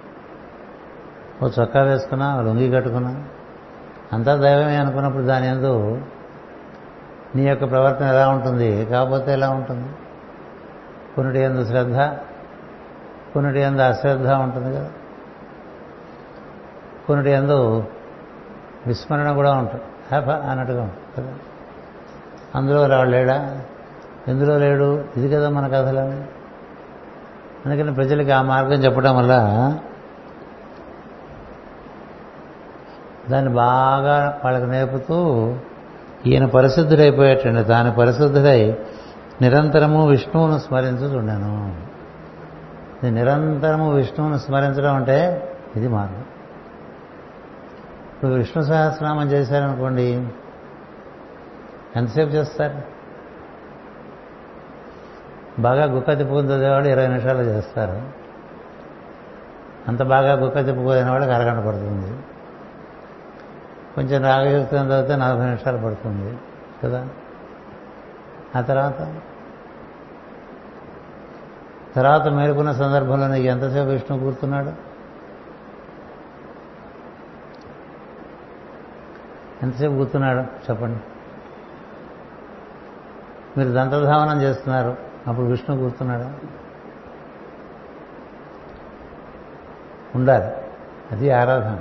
ఓ చొక్కా వేసుకున్నా, ఓ లుంగి కట్టుకున్నా అంతా దైవమే అనుకున్నప్పుడు దాని యందు నీ యొక్క ప్రవర్తన ఎలా ఉంటుంది? కాకపోతే ఎలా ఉంటుంది? కొన్నిటి యందు శ్రద్ధ, కొన్నిటి యందు అశ్రద్ధ ఉంటుంది కదా. కొన్నిటి యందు విస్మరణ కూడా ఉంటుంది, హ్యాప అన్నట్టుగా ఉంటుంది కదా. అందులో రాడు లేడా, ఎందులో లేడు, ఇది కదా మన కథలని. అందుకని ప్రజలకి ఆ మార్గం చెప్పడం వల్ల దాన్ని బాగా వాళ్ళకి నేర్పుతూ ఈయన పరిశుద్ధుడైపోయేటండి. తాను పరిశుద్ధుడై నిరంతరము విష్ణువును స్మరించుచుండాను. ఇది నిరంతరము విష్ణువును స్మరించడం అంటే ఇది మార్గం. ఇప్పుడు విష్ణు సహస్రనామం చేశారనుకోండి, ఎంతసేపు చేస్తారు? బాగా గుక్క తిప్పుకుని చదివేవాళ్ళు ఇరవై నిమిషాలు చేస్తారు. అంత బాగా గుక్క తిప్పుకోలేని వాళ్ళకి అరగంట పడుతుంది. కొంచెం రాగయుక్తం చదివితే నలభై నిమిషాలు పడుతుంది కదా. ఆ తర్వాత తర్వాత మేలుకున్న సందర్భంలో నీకు ఎంతసేపు విష్ణువు కూర్చున్నాడు? ఎంతసేపు కూర్చున్నాడు చెప్పండి. మీరు దంతధావనం చేస్తున్నారు, అప్పుడు విష్ణు కూర్చున్నాడా? ఉండాలి, అది ఆరాధన.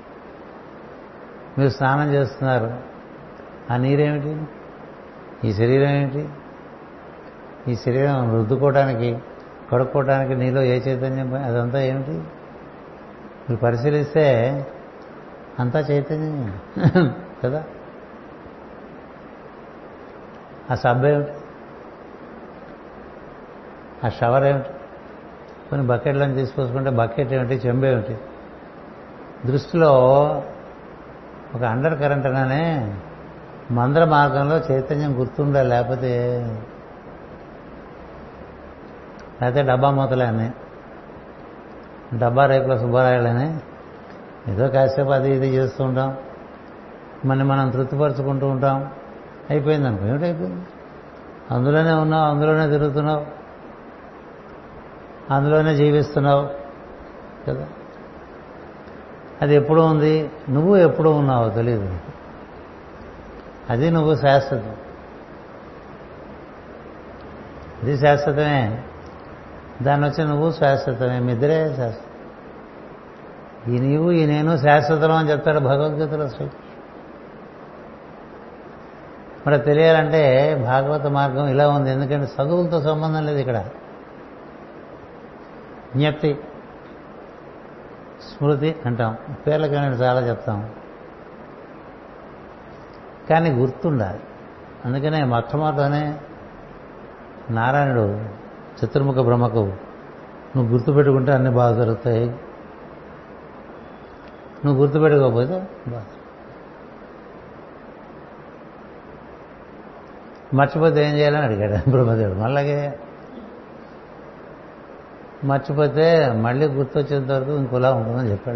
మీరు స్నానం చేస్తున్నారు, ఆ నీరేమిటి? ఈ శరీరం ఏమిటి? ఈ శరీరం రుద్దుకోవడానికి, కడుక్కోవడానికి నీలో ఏ చైతన్యం, అదంతా ఏమిటి? మీరు పరిశీలిస్తే అంతా చైతన్యం కదా. ఆ సబ్బు ఏమిటి? ఆ షవర్ ఏమిటి? కొన్ని బకెట్లను తీసుకొసుకుంటే బకెట్ ఏమిటి, చెంబు ఏమిటి? దృష్టిలో ఒక అండర్ కరెంట్ అననే మందర మార్గంలో చైతన్యం గుర్తుండాలి. లేకపోతే లేకపోతే డబ్బా మూతలేని, డబ్బా రేకుల సుబ్బారాయులని ఏదో కాసేపు అది ఇది చేస్తూ ఉంటాం, మన మనం తృప్తిపరుచుకుంటూ ఉంటాం. అయిపోయింది అనుకో, ఏమిటైపోయింది? అందులోనే ఉన్నావు, అందులోనే తిరుగుతున్నావు, అందులోనే జీవిస్తున్నావు కదా. అది ఎప్పుడు ఉంది, నువ్వు ఎప్పుడు ఉన్నావో తెలియదు. అది నువ్వు శాశ్వతం, అది శాశ్వతమే. దాన్ని వచ్చి నువ్వు శాశ్వతమే, మీ ఇద్దరే శాశ్వతం. ఈ నీవు ఈ నేను శాశ్వతం అని చెప్తాడు భగవద్గీతలో శ్రీకృష్ణుడు. మరి తెలియాలంటే భాగవత మార్గం ఇలా ఉంది. ఎందుకంటే చదువులతో సంబంధం లేదు ఇక్కడ. జ్ఞప్తి, స్మృతి అంటాం, పేర్లకి నేను చాలా చెప్తాం, కానీ గుర్తుండాలి. అందుకనే మొట్టమొదటనే నారాయణుడు చతుర్ముఖ బ్రహ్మకు నువ్వు గుర్తుపెట్టుకుంటే అన్ని బాగా జరుగుతాయి, నువ్వు గుర్తుపెట్టుకోకపోతే బాగా మర్చిపోతే ఏం చేయాలని అడిగాడు బ్రహ్మదేవుడు. మళ్ళాగే మర్చిపోతే మళ్ళీ గుర్తొచ్చేంత వరకు ఇంకోలా ఉంటుందని చెప్పాడు.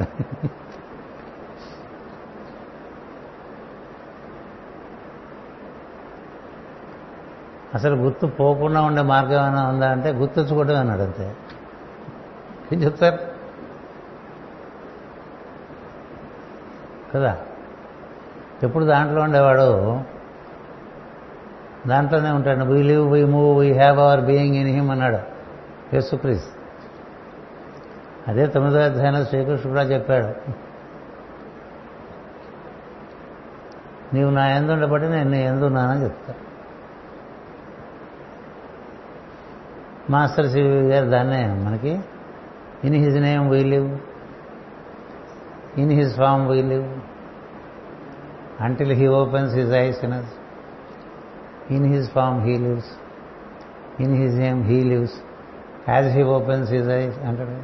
అసలు గుర్తు పోకుండా ఉండే మార్గం ఏమైనా ఉందా అంటే గుర్తుంచుకోవడం అన్నాడు, అంతే. ఏం చెప్తారు కదా. ఎప్పుడు దాంట్లో ఉండేవాడు దాంట్లోనే ఉంటాడు. We live, we move, we have our being in him అన్నాడు యేసుక్రీస్తు. అదే తొమ్మిదో అధ్యాయంలో శ్రీకృష్ణుడు కూడా చెప్పాడు, నీవు నా యందు ఉండబట్టి నేను నీ యందు ఉన్నానని చెప్తాను. మాస్టర్ సివి గారు దాన్నే మనకి in his name we live, in his form we live, until he opens his eyes in us. In his form he lives, in his name he lives, as he opens his eyes అంటాడు.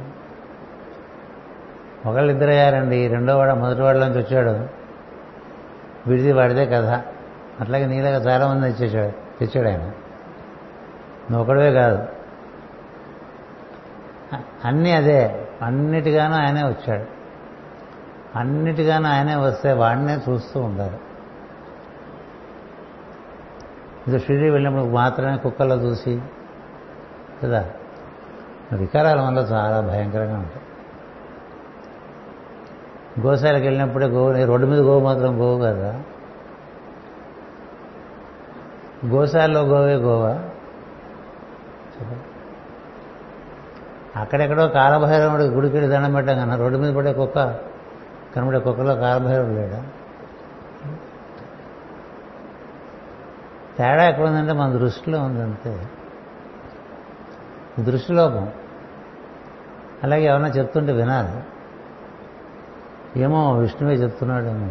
ఒకళ్ళిద్దరయ్యారండి, రెండో వాడు మొదటి వాడిలోంచి వచ్చాడు, విడిది వాడిదే కథ. అట్లాగే నీలాగా చాలామంది తెచ్చేసాడు తెచ్చాడు ఆయన. నువ్వు ఒకడే కాదు, అన్నీ అదే, అన్నిటిగానూ ఆయనే వచ్చాడు. అన్నిటిగానూ ఆయనే వస్తే వాడినే చూస్తూ ఉండాలి. ఇది షిరిడి వెళ్ళినప్పుడు మాత్రమే కుక్కల్లో చూసి కదా, వికారాల వల్ల చాలా భయంకరంగా ఉంటాయి. గోశాలకు వెళ్ళినప్పుడే గోవు, రోడ్డు మీద గోవు మాత్రం గోవు కదా, గోశాలలో గోవే గోవా. అక్కడెక్కడో కాలభైరవుడికి గుడికెళ్ళి దండం పెట్టాం కన్నా రోడ్డు మీద పడే కుక్క కనబడే కుక్కలో కాలభైరవుడు లేడా? తేడా ఎక్కడ ఉందంటే మన దృష్టిలో ఉందంతే, దృష్టిలోపం. అలాగే ఏమన్నా చెప్తుంటే వినాలి, ఏమో విష్ణువే చెప్తున్నాడేమో.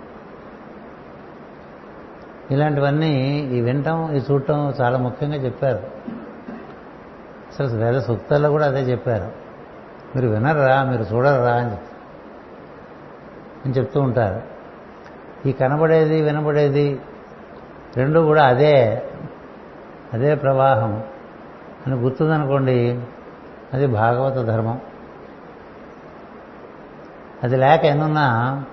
ఇలాంటివన్నీ ఈ వినటం, ఈ చూడటం చాలా ముఖ్యంగా చెప్పారు. అసలు వేద సూక్తాల్లో కూడా అదే చెప్పారు. మీరు వినరా, మీరు చూడరా అని చెప్తారు అని చెప్తూ ఉంటారు. ఈ కనబడేది వినబడేది రెండు కూడా అదే అదే ప్రవాహం అని గుర్తుందనుకోండి, అది భాగవత ధర్మం. అది లేక ఎన్నున్నా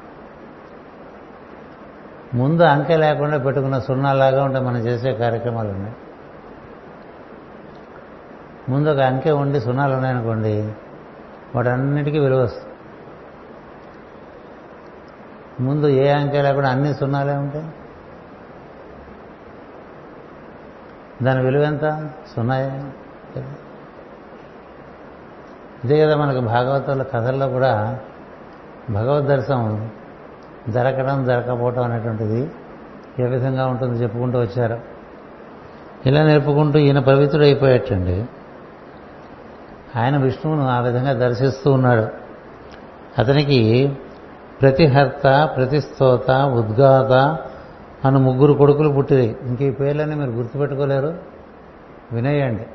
ముందు అంకె లేకుండా పెట్టుకున్న సున్నాలాగా ఉంటాయి మనం చేసే కార్యక్రమాలు ఉన్నాయి. ముందు ఒక అంకె ఉండి సున్నాలు ఉన్నాయనుకోండి, వాటన్నిటికీ విలువ వస్తుంది. ముందు ఏ అంకె లేకుండా అన్ని సున్నాలే ఉంటాయి. దాని విలువ ఎంత? సున్నాయే. ఇదే కదా మనకు భాగవతాల కథల్లో కూడా భగవద్ దర్శనం జరగడం జరగకపోవటం అనేటువంటిది ఏ విధంగా ఉంటుందో చెప్పుకుంటూ వచ్చారు. ఇలా నేర్పుకుంటూ ఈయన పవిత్రుడు అయిపోయేటండి. ఆయన విష్ణువును ఆ విధంగా దర్శిస్తూ ఉన్నాడు. అతనికి ప్రతిహర్త, ప్రతిస్తోత, ఉద్గాత అను ముగ్గురు కొడుకులు పుట్టిరి. ఇంక ఈ పేర్లన్నీ మీరు గుర్తుపెట్టుకోలేరు, వినేయండి.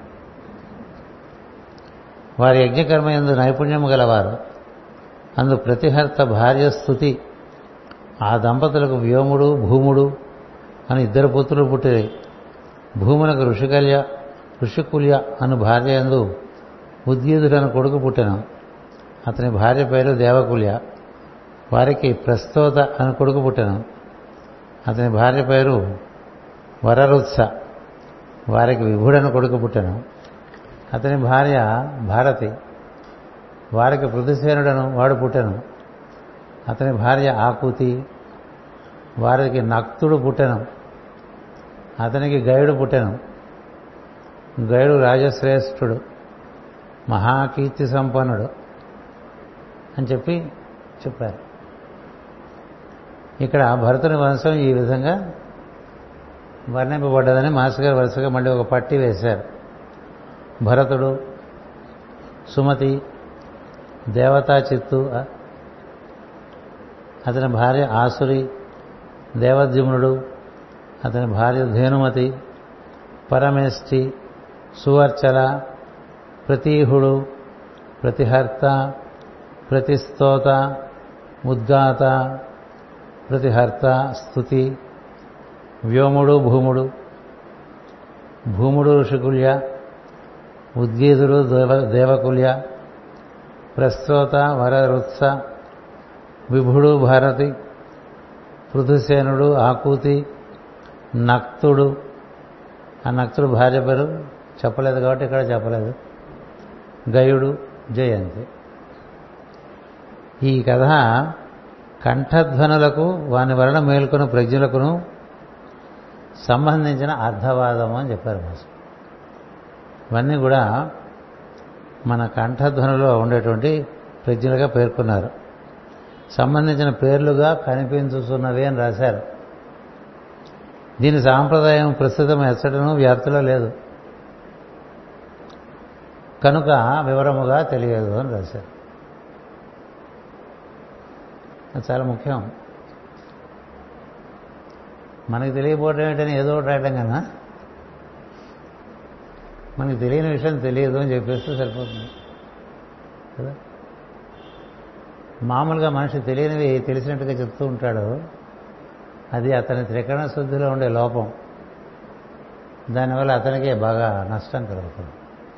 వారి యజ్ఞకర్మ యందు నైపుణ్యం గలవారు. అందు ప్రతిహర్త భార్య స్తుతి. ఆ దంపతులకు వ్యోముడు, భూముడు అని ఇద్దరు పుత్రులు పుట్టిరి. భూములకు ఋషికల్య ఋషికుల్య అను భార్య యందు ఉద్గీతుడను కొడుకు పుట్టెను. అతని భార్య పేరు దేవకుల్య. వారికి ప్రస్తోత అని కొడుకు పుట్టెను. అతని భార్య పేరు వరరుత్స. వారికి విభుడను కొడుకు పుట్టెను. అతని భార్య భారతి. వారికి పృథుసేనుడను వాడు పుట్టెను. అతని భార్య ఆకూతి. వారికి నక్తుడు పుట్టెను. అతనికి గయుడు పుట్టెను. గయుడు రాజశ్రేష్ఠుడు, మహాకీర్తి సంపన్నుడు అని చెప్పి చెప్పారు. ఇక్కడ భరతుని వంశం ఈ విధంగా వర్ణింపబడ్డదని మాస్టర్ గారు వరుసగా మళ్ళీ ఒక పట్టి వేశారు. భరతుడు, సుమతి, దేవతా చిత్తు, అతని భార్య ఆసురి, దేవద్యుమ్నుడు, అతని భార్య ధేనుమతి, పరమేష్టి, సువర్చల, ప్రతీహుడు, ప్రతిహర్త, ప్రతిస్తోత, ఉద్గాత, ప్రతిహర్త, స్తుతి, వ్యోముడు, భూముడు, భూముడు ఋషికుల్య, ఉద్గీతుడు దేవ దేవకుల్య, ప్రస్తోత వరరుత్స, విభుడు భారతి, పృథుసేనుడు ఆకూతి, నక్తుడు. ఆ నక్తుడు భార్య పేరు చెప్పలేదు కాబట్టి ఇక్కడ చెప్పలేదు. గయుడు, జయంతి. ఈ కథ కంఠధ్వనులకు వాని వలన మేల్కొన్న ప్రజ్ఞులకును సంబంధించిన అర్థవాదము అని చెప్పారు మాస్టర్. ఇవన్నీ కూడా మన కంఠధ్వనులో ఉండేటువంటి ప్రజ్ఞలుగా పేర్కొన్నారు. సంబంధించిన పేర్లుగా కనిపించుతున్నవి అని రాశారు. దీని సాంప్రదాయం ప్రస్తుతం ఎచ్చటను వ్యాప్తిలో లేదు కనుక వివరముగా తెలియదు అని రాశారు. అది చాలా ముఖ్యం. మనకి తెలియకపోవడం ఏంటని ఏదో ఒకటి రాయటం కన్నా మనకి తెలియని విషయం తెలియదు అని చెప్పేస్తే సరిపోతుంది కదా. మామూలుగా మనిషి తెలియనివి తెలిసినట్టుగా చెప్తూ ఉంటాడు. అది అతని త్రికరణ శుద్ధిలో ఉండే లోపం. దానివల్ల అతనికే బాగా నష్టం కలుగుతుంది.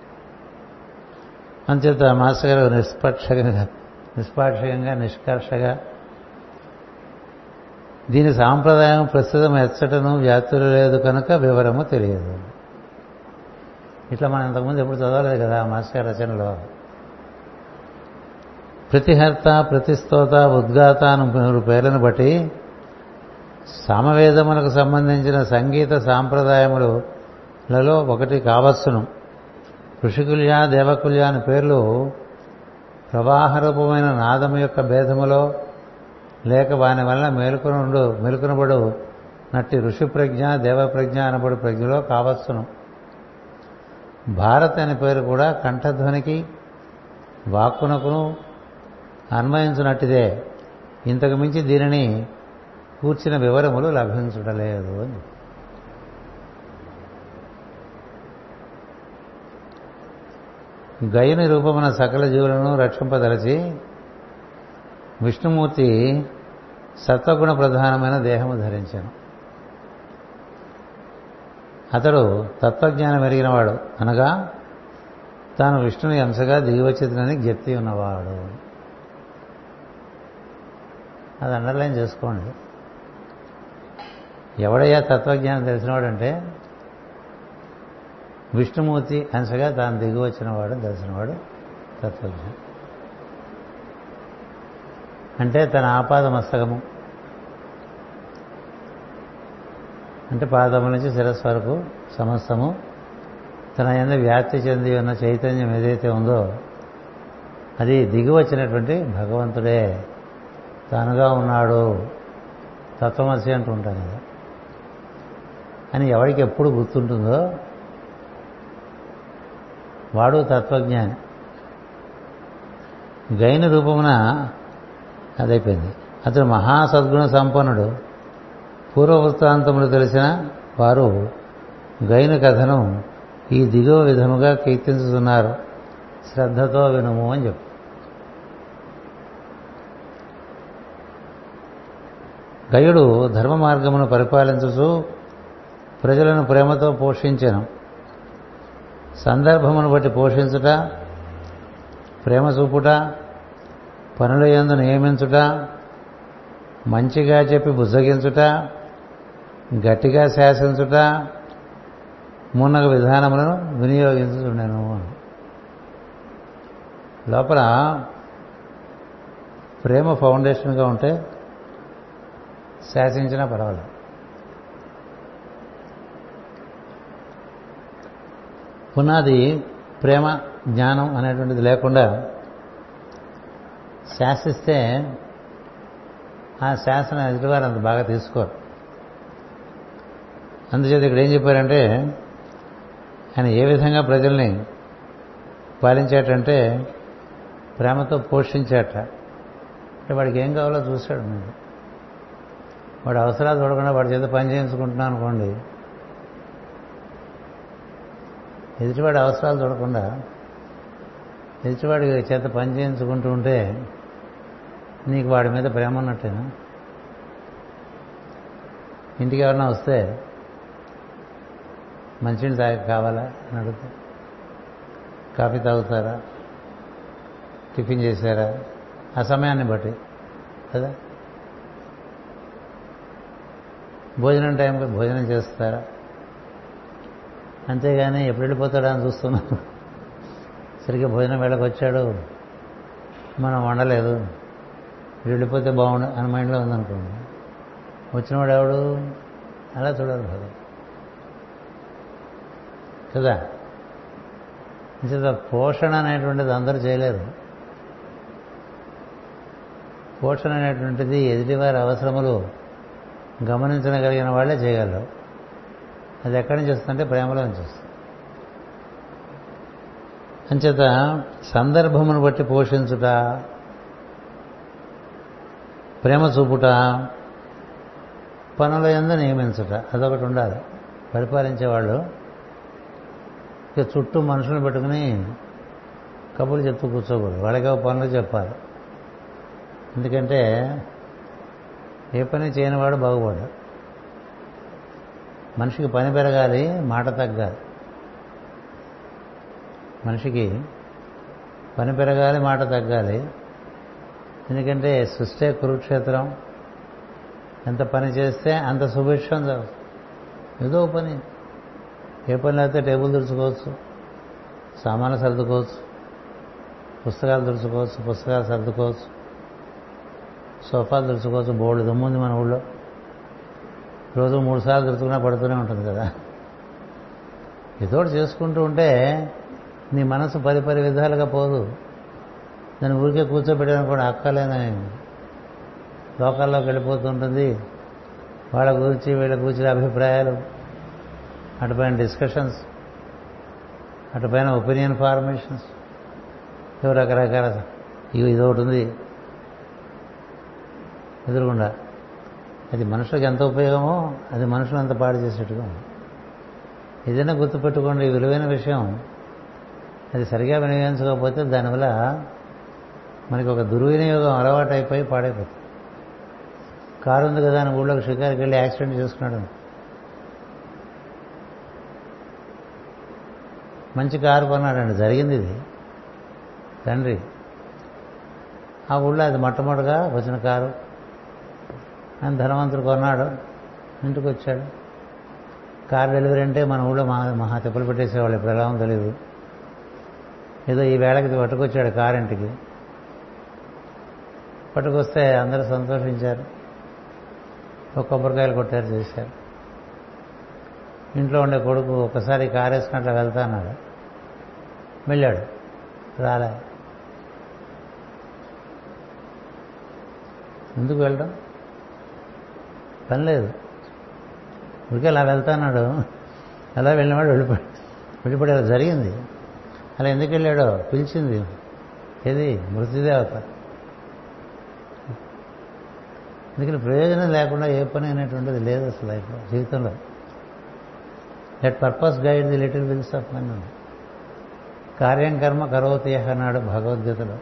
అంచేత మాస్టర్ గారు నిష్పక్షంగా నిష్పాక్షికంగా నిష్కర్షగా దీని సాంప్రదాయం ప్రస్తుతం ఎచ్చటను వ్యాప్తులు లేదు కనుక వివరము తెలియదు. ఇట్లా మనం ఇంతకుముందు ఎప్పుడు చదవలేదు కదా మాస్టర్ గారి రచనలో. ప్రతిహర్త, ప్రతిస్తోత, ఉద్గాత అను మూడు పేర్లను బట్టి సామవేదములకు సంబంధించిన సంగీత సాంప్రదాయములలో ఒకటి కావచ్చును. ఋషికుల్య, దేవకుల్య అని పేర్లు ప్రవాహరూపమైన నాదము యొక్క భేదములో లేక వాని వలన మేలుకొనుండు మేలుకొనబడు నట్టి ఋషి ప్రజ్ఞ, దేవప్రజ్ఞ అనబడు ప్రజ్ఞలో కావచ్చును. భారత్ అనే పేరు కూడా కంఠధ్వనికి వాక్కునకును అన్వయించునట్టిదే. ఇంతకు మించి దీనిని కూర్చిన వివరములు లభించుటలేదు అని. గయుని రూపమున సకల జీవులను రక్షింపదలచి విష్ణుమూర్తి సత్వగుణ ప్రధానమైన దేహము ధరించాను. అతడు తత్వజ్ఞానం ఎరిగినవాడు, అనగా తాను విష్ణుని అంశగా దిగివచ్చినని జ్ఞప్తి ఉన్నవాడు. అది అండర్లైన్ చేసుకోండి. ఎవడయ్యా తత్వజ్ఞానం తెలిసినవాడంటే విష్ణుమూర్తి అంశగా తాను దిగి వచ్చినవాడు తెలిసినవాడు తత్వజ్ఞానం. అంటే తన ఆపాద మస్తకము అంటే పాదముల నుంచి శిరస్సు వరకు సమస్తము తన యందు వ్యాప్తి చెంది ఉన్న చైతన్యం ఏదైతే ఉందో అది దిగి వచ్చినటువంటి భగవంతుడే తానుగా ఉన్నాడు. తత్వమసి అంటూ ఉంటాం కదా అని ఎవరికి ఎప్పుడు గుర్తుంటుందో వాడు తత్వజ్ఞాని. గైన రూపమున అదైపోయింది. అతడు మహాసద్గుణ సంపన్నుడు. పూర్వవృత్తాంతములు తెలిసిన వారు గైన కథను ఈ దిగువ విధముగా కీర్తించుతున్నారు. శ్రద్ధతో వినుము అని చెప్పు. గయుడు ధర్మ మార్గమును పరిపాలించుచు ప్రజలను ప్రేమతో పోషించెను. సందర్భమును బట్టి పోషించుట, ప్రేమ చూపుట, పనుల యందు నియమించుట, మంచిగా చెప్పి బుజ్జగించుట, గట్టిగా శాసించుట మున్నగ విధానములను వినియోగించుచుండెను. లోపల ప్రేమ ఫౌండేషన్గా ఉంటే శాసించినా పర్వాలేదు. పునాది ప్రేమ జ్ఞానం అనేటువంటిది లేకుండా శాసిస్తే ఆ శాసన ఎదుటివారు అంత బాగా తీసుకోరు. అందుచేత ఇక్కడ ఏం చెప్పారంటే ఆయన ఏ విధంగా ప్రజల్ని పాలించేటంటే ప్రేమతో పోషించేట. అంటే వాడికి ఏం కావాలో చూశాడు. మీరు వాడు అవసరాలు చూడకుండా వాడి చేత పని చేయించుకుంటున్నాను అనుకోండి, ఎదుటివాడి అవసరాలు చూడకుండా ఎదుటివాడి చేత పని చేయించుకుంటూ ఉంటే నీకు వాడి మీద ప్రేమ ఉన్నట్టేనా? ఇంటికి ఎవరన్నా వస్తే మంచినీళ్ళు తాగి కావాలా అని అడిగితే, కాఫీ తాగుతారా, టిఫిన్ చేశారా, ఆ సమయాన్ని బట్టి కదా. భోజనం టైంకి భోజనం చేస్తారా, అంతేగాని ఎప్పుడు వెళ్ళిపోతాడా అని చూస్తున్నాం. సరిగ్గా భోజనం వేళకు వచ్చాడు, మనం వండలేదు, వెళ్ళిపోతే బాగుండు అని మైండ్లో ఉందనుకోండి. వచ్చినవాడు ఎవడు అలా చూడాలి కదా కదా. ఇంత పోషణ అనేటువంటిది అందరూ చేయలేరు. పోషణ అనేటువంటిది ఎదుటివారి అవసరములు గమనించగలిగిన వాళ్ళే చేయగలరు. అది ఎక్కడి నుంచి వస్తుందంటే ప్రేమలో నుంచి వస్తుంది. అంచేత సందర్భమును బట్టి పోషించుట, ప్రేమ చూపుట, పనుల యందు నియమించుట, అదొకటి ఉండాలి. పరిపాలించేవాళ్ళు ఇక చుట్టూ మనుషులను పెట్టుకుని కబుర్లు చెప్తూ కూర్చోకూడదు. వాళ్ళకి పనులు చెప్పాలి. ఎందుకంటే ఏ పని చేయనివాడు బాగుపడ్డా. మనిషికి పని పెరగాలి, మాట తగ్గాలి. మనిషికి పని పెరగాలి, మాట తగ్గాలి. ఎందుకంటే సృష్టి కురుక్షేత్రం. ఎంత పని చేస్తే అంత సుభిక్షం. ఏదో పని, ఏ పని అయితే టేబుల్ తుడుచుకోవచ్చు, సామాన్లు సర్దుకోవచ్చు, పుస్తకాలు తుడుచుకోవచ్చు, పుస్తకాలు సర్దుకోవచ్చు, సోఫాలు తుడుచుకోవచ్చు. బోర్డు దుమ్ముంది మన ఊళ్ళో. రోజు మూడు సార్లు తుడుచుకున్నా పడుతూనే ఉంటుంది కదా. ఏదో చేసుకుంటూ ఉంటే నీ మనసు పరి పరి విధాలుగా పోదు. దాన్ని ఊరికే కూర్చోబెట్టడానికి కూడా అక్కర్లేదని లోకాల్లోకి వెళ్ళిపోతుంటుంది. వాళ్ళ గురించి వీళ్ళ గురించి అభిప్రాయాలు, అటుపైన డిస్కషన్స్, అటుపైన ఒపీనియన్ ఫార్మేషన్స్, ఇవి రకరకాల ఇవి ఇదొకటి ఉంది ఎదురుగుండా. అది మనుషులకు ఎంత ఉపయోగమో అది మనుషులు అంత పాడు చేసేట్టుగా ఉంది. ఏదైనా గుర్తుపెట్టుకోండి, విలువైన విషయం అది సరిగా వినియోగించకపోతే దానివల్ల మనకి ఒక దుర్వినియోగం అలవాటు అయిపోయి పాడైపోతుంది. కారు ఉంది కదా అని ఊళ్ళోకి షికారుకి వెళ్ళి యాక్సిడెంట్ చేసుకున్నాడు. మంచి కారు కొన్నాడండి, జరిగింది ఇది. తండ్రి ఆ ఊళ్ళో అది మొట్టమొదటిగా వచ్చిన కారు. ఆయన ధనవంతుడు కొన్నాడు, ఇంటికి వచ్చాడు. కారు డెలివరీ అంటే మన ఊళ్ళో మహా మహా తిప్పలు పెట్టేసేవాళ్ళు. ఇప్పుడు ఎలా ఉందో తెలియదు. ఏదో ఈ వేళకి పట్టుకొచ్చాడు కారు ఇంటికి. పట్టుకొస్తే అందరూ సంతోషించారు, ఒక కొబ్బరికాయలు కొట్టారు, చేశారు. ఇంట్లో ఉండే కొడుకు ఒకసారి కారేసుకున్నట్లు వెళ్తా అన్నాడు. వెళ్ళాడు, రాలే. ఎందుకు వెళ్ళడం? పని లేదు, ఊరికే అలా వెళ్తాన్నాడు. అలా వెళ్ళినవాడు వెళ్ళిపోయాడు. వెళ్ళిపోయి అలా జరిగింది. అలా ఎందుకు వెళ్ళాడో పిలిచింది ఏది మృత్యుదేవత. అందుకని ప్రయోజనం లేకుండా ఏ పని అనేటువంటిది లేదు అసలు లైఫ్లో, జీవితంలో. Let purpose guide the little wills of men. కార్యం కర్మ కరోతి అన్నాడు భగవద్గీతలో.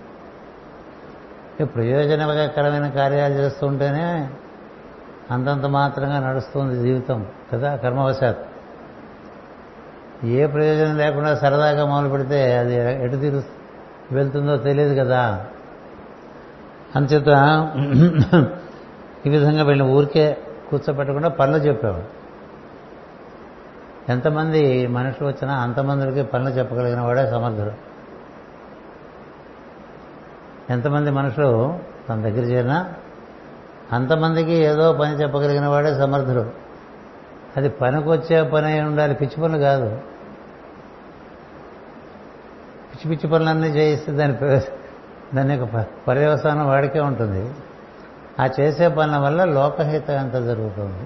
ప్రయోజనకరమైన కార్యాలు చేస్తుంటేనే అంతంత మాత్రంగా నడుస్తుంది జీవితం కదా, కర్మవశాత్. ఏ ప్రయోజనం లేకుండా సరదాగా మొదలు పెడితే అది ఎటు తీరు వెళ్తుందో తెలియదు కదా. అంచేత ఈ విధంగా వీళ్ళని ఊరికే కూర్చోపెట్టకుండా పనులు చెప్పేవాడు. ఎంతమంది మనుషులు వచ్చినా అంతమందికి పనులు చెప్పగలిగిన వాడే సమర్థుడు. ఎంతమంది మనుషులు తన దగ్గర చేరినా అంతమందికి ఏదో పని చెప్పగలిగిన వాడే సమర్థుడు. అది పనికొచ్చే పని అయి ఉండాలి, పిచ్చి పనులు కాదు. పిచ్చి పిచ్చి పనులన్నీ చేయిస్తే దాని దాని యొక్క పర్యవసానం వాడికే ఉంటుంది. ఆ చేసే పనుల వల్ల లోకహితం ఎంత జరుగుతుంది.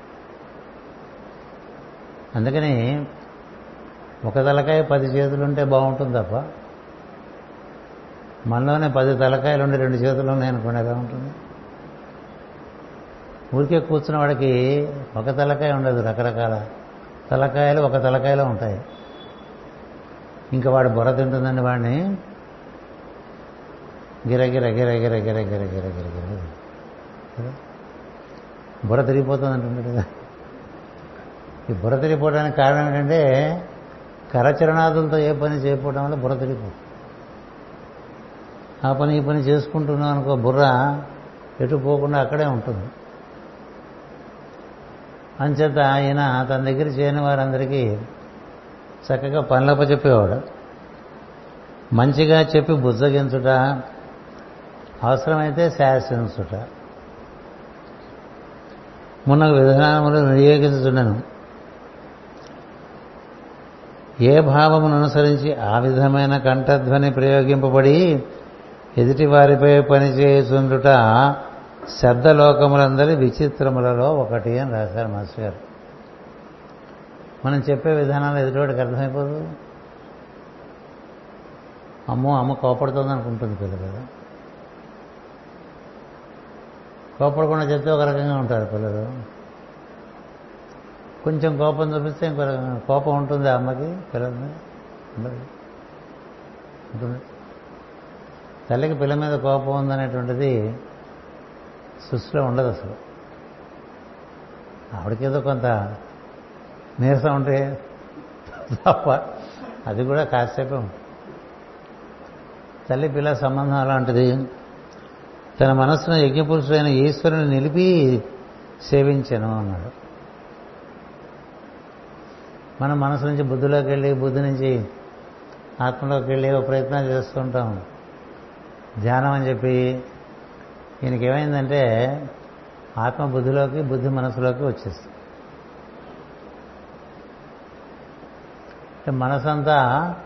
అందుకని ఒక తలకాయ పది చేతులుంటే బాగుంటుంది తప్ప, మనలోనే పది తలకాయలు ఉండి రెండు చేతులు ఉన్నాయనుకోండి ఎలా ఉంటుంది? ఊరికే కూర్చున్న వాడికి ఒక తలకాయ ఉండదు, రకరకాల తలకాయలు ఒక తలకాయలో ఉంటాయి. ఇంకా వాడు బుర్ర తింటుందండి వాడిని గిరగిర గిర గిర గిర గిర గిర గిర గిర బుర్ర తిరిగిపోతుంది అంటుంటాడు కదా. ఈ బుర్ర తిరిగిపోవడానికి కారణం ఏంటంటే కరచరణాదులతో ఏ పని చేయకపోవడం వల్ల బుర్ర తిరిగిపోతుంది. ఆ పని ఈ పని చేసుకుంటున్నాం అనుకో, బుర్ర ఎటు పోకుండా అక్కడే ఉంటుంది. అంచేత ఆయన తన దగ్గర చేయని వారందరికీ చక్కగా పనులప్ప చెప్పేవాడు. మంచిగా చెప్పి బుజ్జగించుట, అవసరమైతే శాసించుట, మున్నగు విధానములు వినియోగించుచుండెను. ఏ భావమును అనుసరించి ఆ విధమైన కంఠధ్వని ప్రయోగింపబడి ఎదుటి వారిపై పనిచేయుచుండుట శబ్దలోకములందరి విచిత్రములలో ఒకటి అని రాశారు మాస్టర్ గారు. మనం చెప్పే విధానాలు ఎదుటివాడికి అర్థమైపోదు. అమ్మో అమ్మ కోపడుతుంది అనుకుంటుంది పిల్ల కదా. కోపడకుండా చెప్తే ఒక రకంగా ఉంటారు పిల్లలు. కొంచెం కోపం చూపిస్తే ఇంకో రకంగా కోపం ఉంటుంది అమ్మకి పిల్లల మీద ఉంటుంది. తల్లికి పిల్ల మీద కోపం ఉందనేటువంటిది సృష్టిలో ఉండదు అసలు. ఆవిడకేదో కొంత నీరసం ఉంటే తప్ప అది కూడా కాసేపే ఉంటుంది. తల్లి పిల్ల సంబంధం అలాంటిది. తన మనస్సును యజ్ఞపురుషుడైన ఈశ్వరుని నిలిపి సేవించెను అన్నాడు. మనం మనసు నుంచి బుద్ధిలోకి వెళ్ళి, బుద్ధి నుంచి ఆత్మలోకి వెళ్ళి ఒక ప్రయత్నాలు చేస్తూ ఉంటాం. ధ్యానం అని చెప్పి ఈయనకేమైందంటే ఆత్మ బుద్ధిలోకి, బుద్ధి మనసులోకి వచ్చేస్తుంది. మనసంతా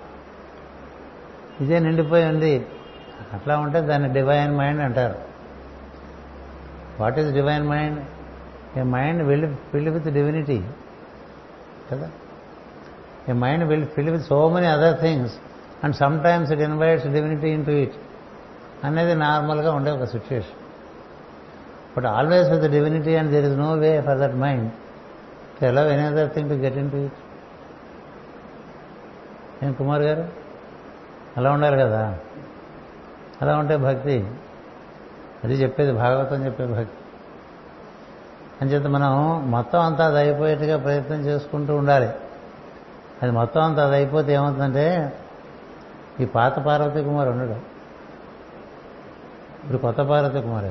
ఇదే నిండిపోయి ఉంది. అట్లా ఉంటే దాన్ని డివైన్ మైండ్ అంటారు. What is divine mind? A mind will fill with divinity కదా. A mind will fill with so many other things and sometimes it invites divinity into it అనేది నార్మల్గా ఉండే ఒక situation. But always with divinity and there is no way for that mind to allow any other thing to get into it. ఏం కుమార్ గారు అలా ఉండాలి కదా. అలా ఉంటే భక్తి, అది చెప్పేది భాగవతం చెప్పే భక్తి. అంచేత మనం మొత్తం అంతా అది అయిపోయేట్టుగా ప్రయత్నం చేసుకుంటూ ఉండాలి. అది మొత్తం అంతా అది అయిపోతే ఏమవుతుందంటే ఈ పాత పార్వతీ కుమార్ ఉండడు, ఇప్పుడు కొత్త పార్వతీ కుమార్.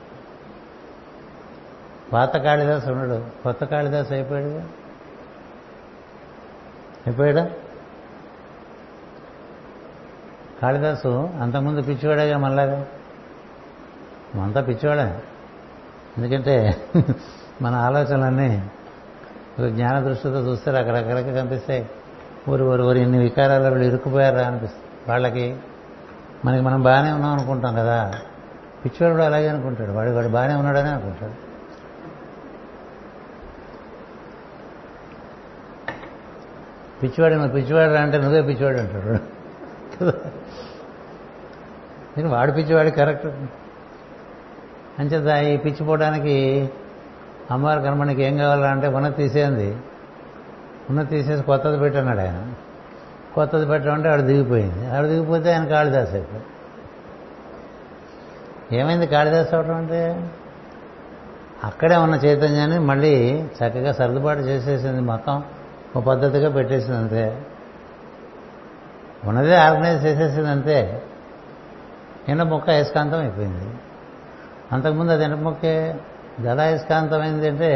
పాత కాళిదాసు ఉండడు, కొత్త కాళిదాసు అయిపోయాడుగా. అయిపోయాడా? కాళిదాసు అంతకుముందు పిచ్చివాడేగా మళ్ళాగా. అంతా పిచ్చివాడే. ఎందుకంటే మన ఆలోచనలన్నీ ఒక జ్ఞాన దృష్టితో చూస్తే రకరకాలుగా కనిపిస్తాయి. ఊరు ఊరు ఊరు ఇన్ని వికారాలు వీళ్ళు ఇరుక్కుపోయారా అనిపిస్తుంది వాళ్ళకి. మనకి మనం బాగానే ఉన్నాం అనుకుంటాం కదా, పిచ్చివాడు కూడా అలాగే అనుకుంటాడు. వాడు వాడు బాగానే ఉన్నాడని అనుకుంటాడు. పిచ్చివాడు నువ్వు పిచ్చివాడు అంటే నువ్వే పిచ్చివాడు అంటాడు కదా. నేను వాడు పిచ్చివాడు కరెక్ట్. అంచేత ఈ పిచ్చిపోవడానికి అమ్మవారి కనబడికి ఏం కావాలంటే ఉన్నది తీసేయండి, ఉన్నది తీసేసి కొత్తది పెట్టన్నాడు ఆయన. కొత్తది పెట్టమంటే ఆవిడ దిగిపోయింది. ఆవిడ దిగిపోతే ఆయన కాళిదాసు అయిపోయి. ఏమైంది కాళిదాసు అవడం అంటే అక్కడే ఉన్న చైతన్యాన్ని మళ్ళీ చక్కగా సర్దుబాటు చేసేసింది, మొత్తం ఒక పద్ధతిగా పెట్టేసింది అంతే. ఉన్నదే ఆర్గనైజ్ చేసేసింది అంతే. ఎండ మొక్క అయస్కాంతం అయిపోయింది. అంతకుముందు అది ఎండ మొక్కే గదా అయస్కాంతమైంది అంటే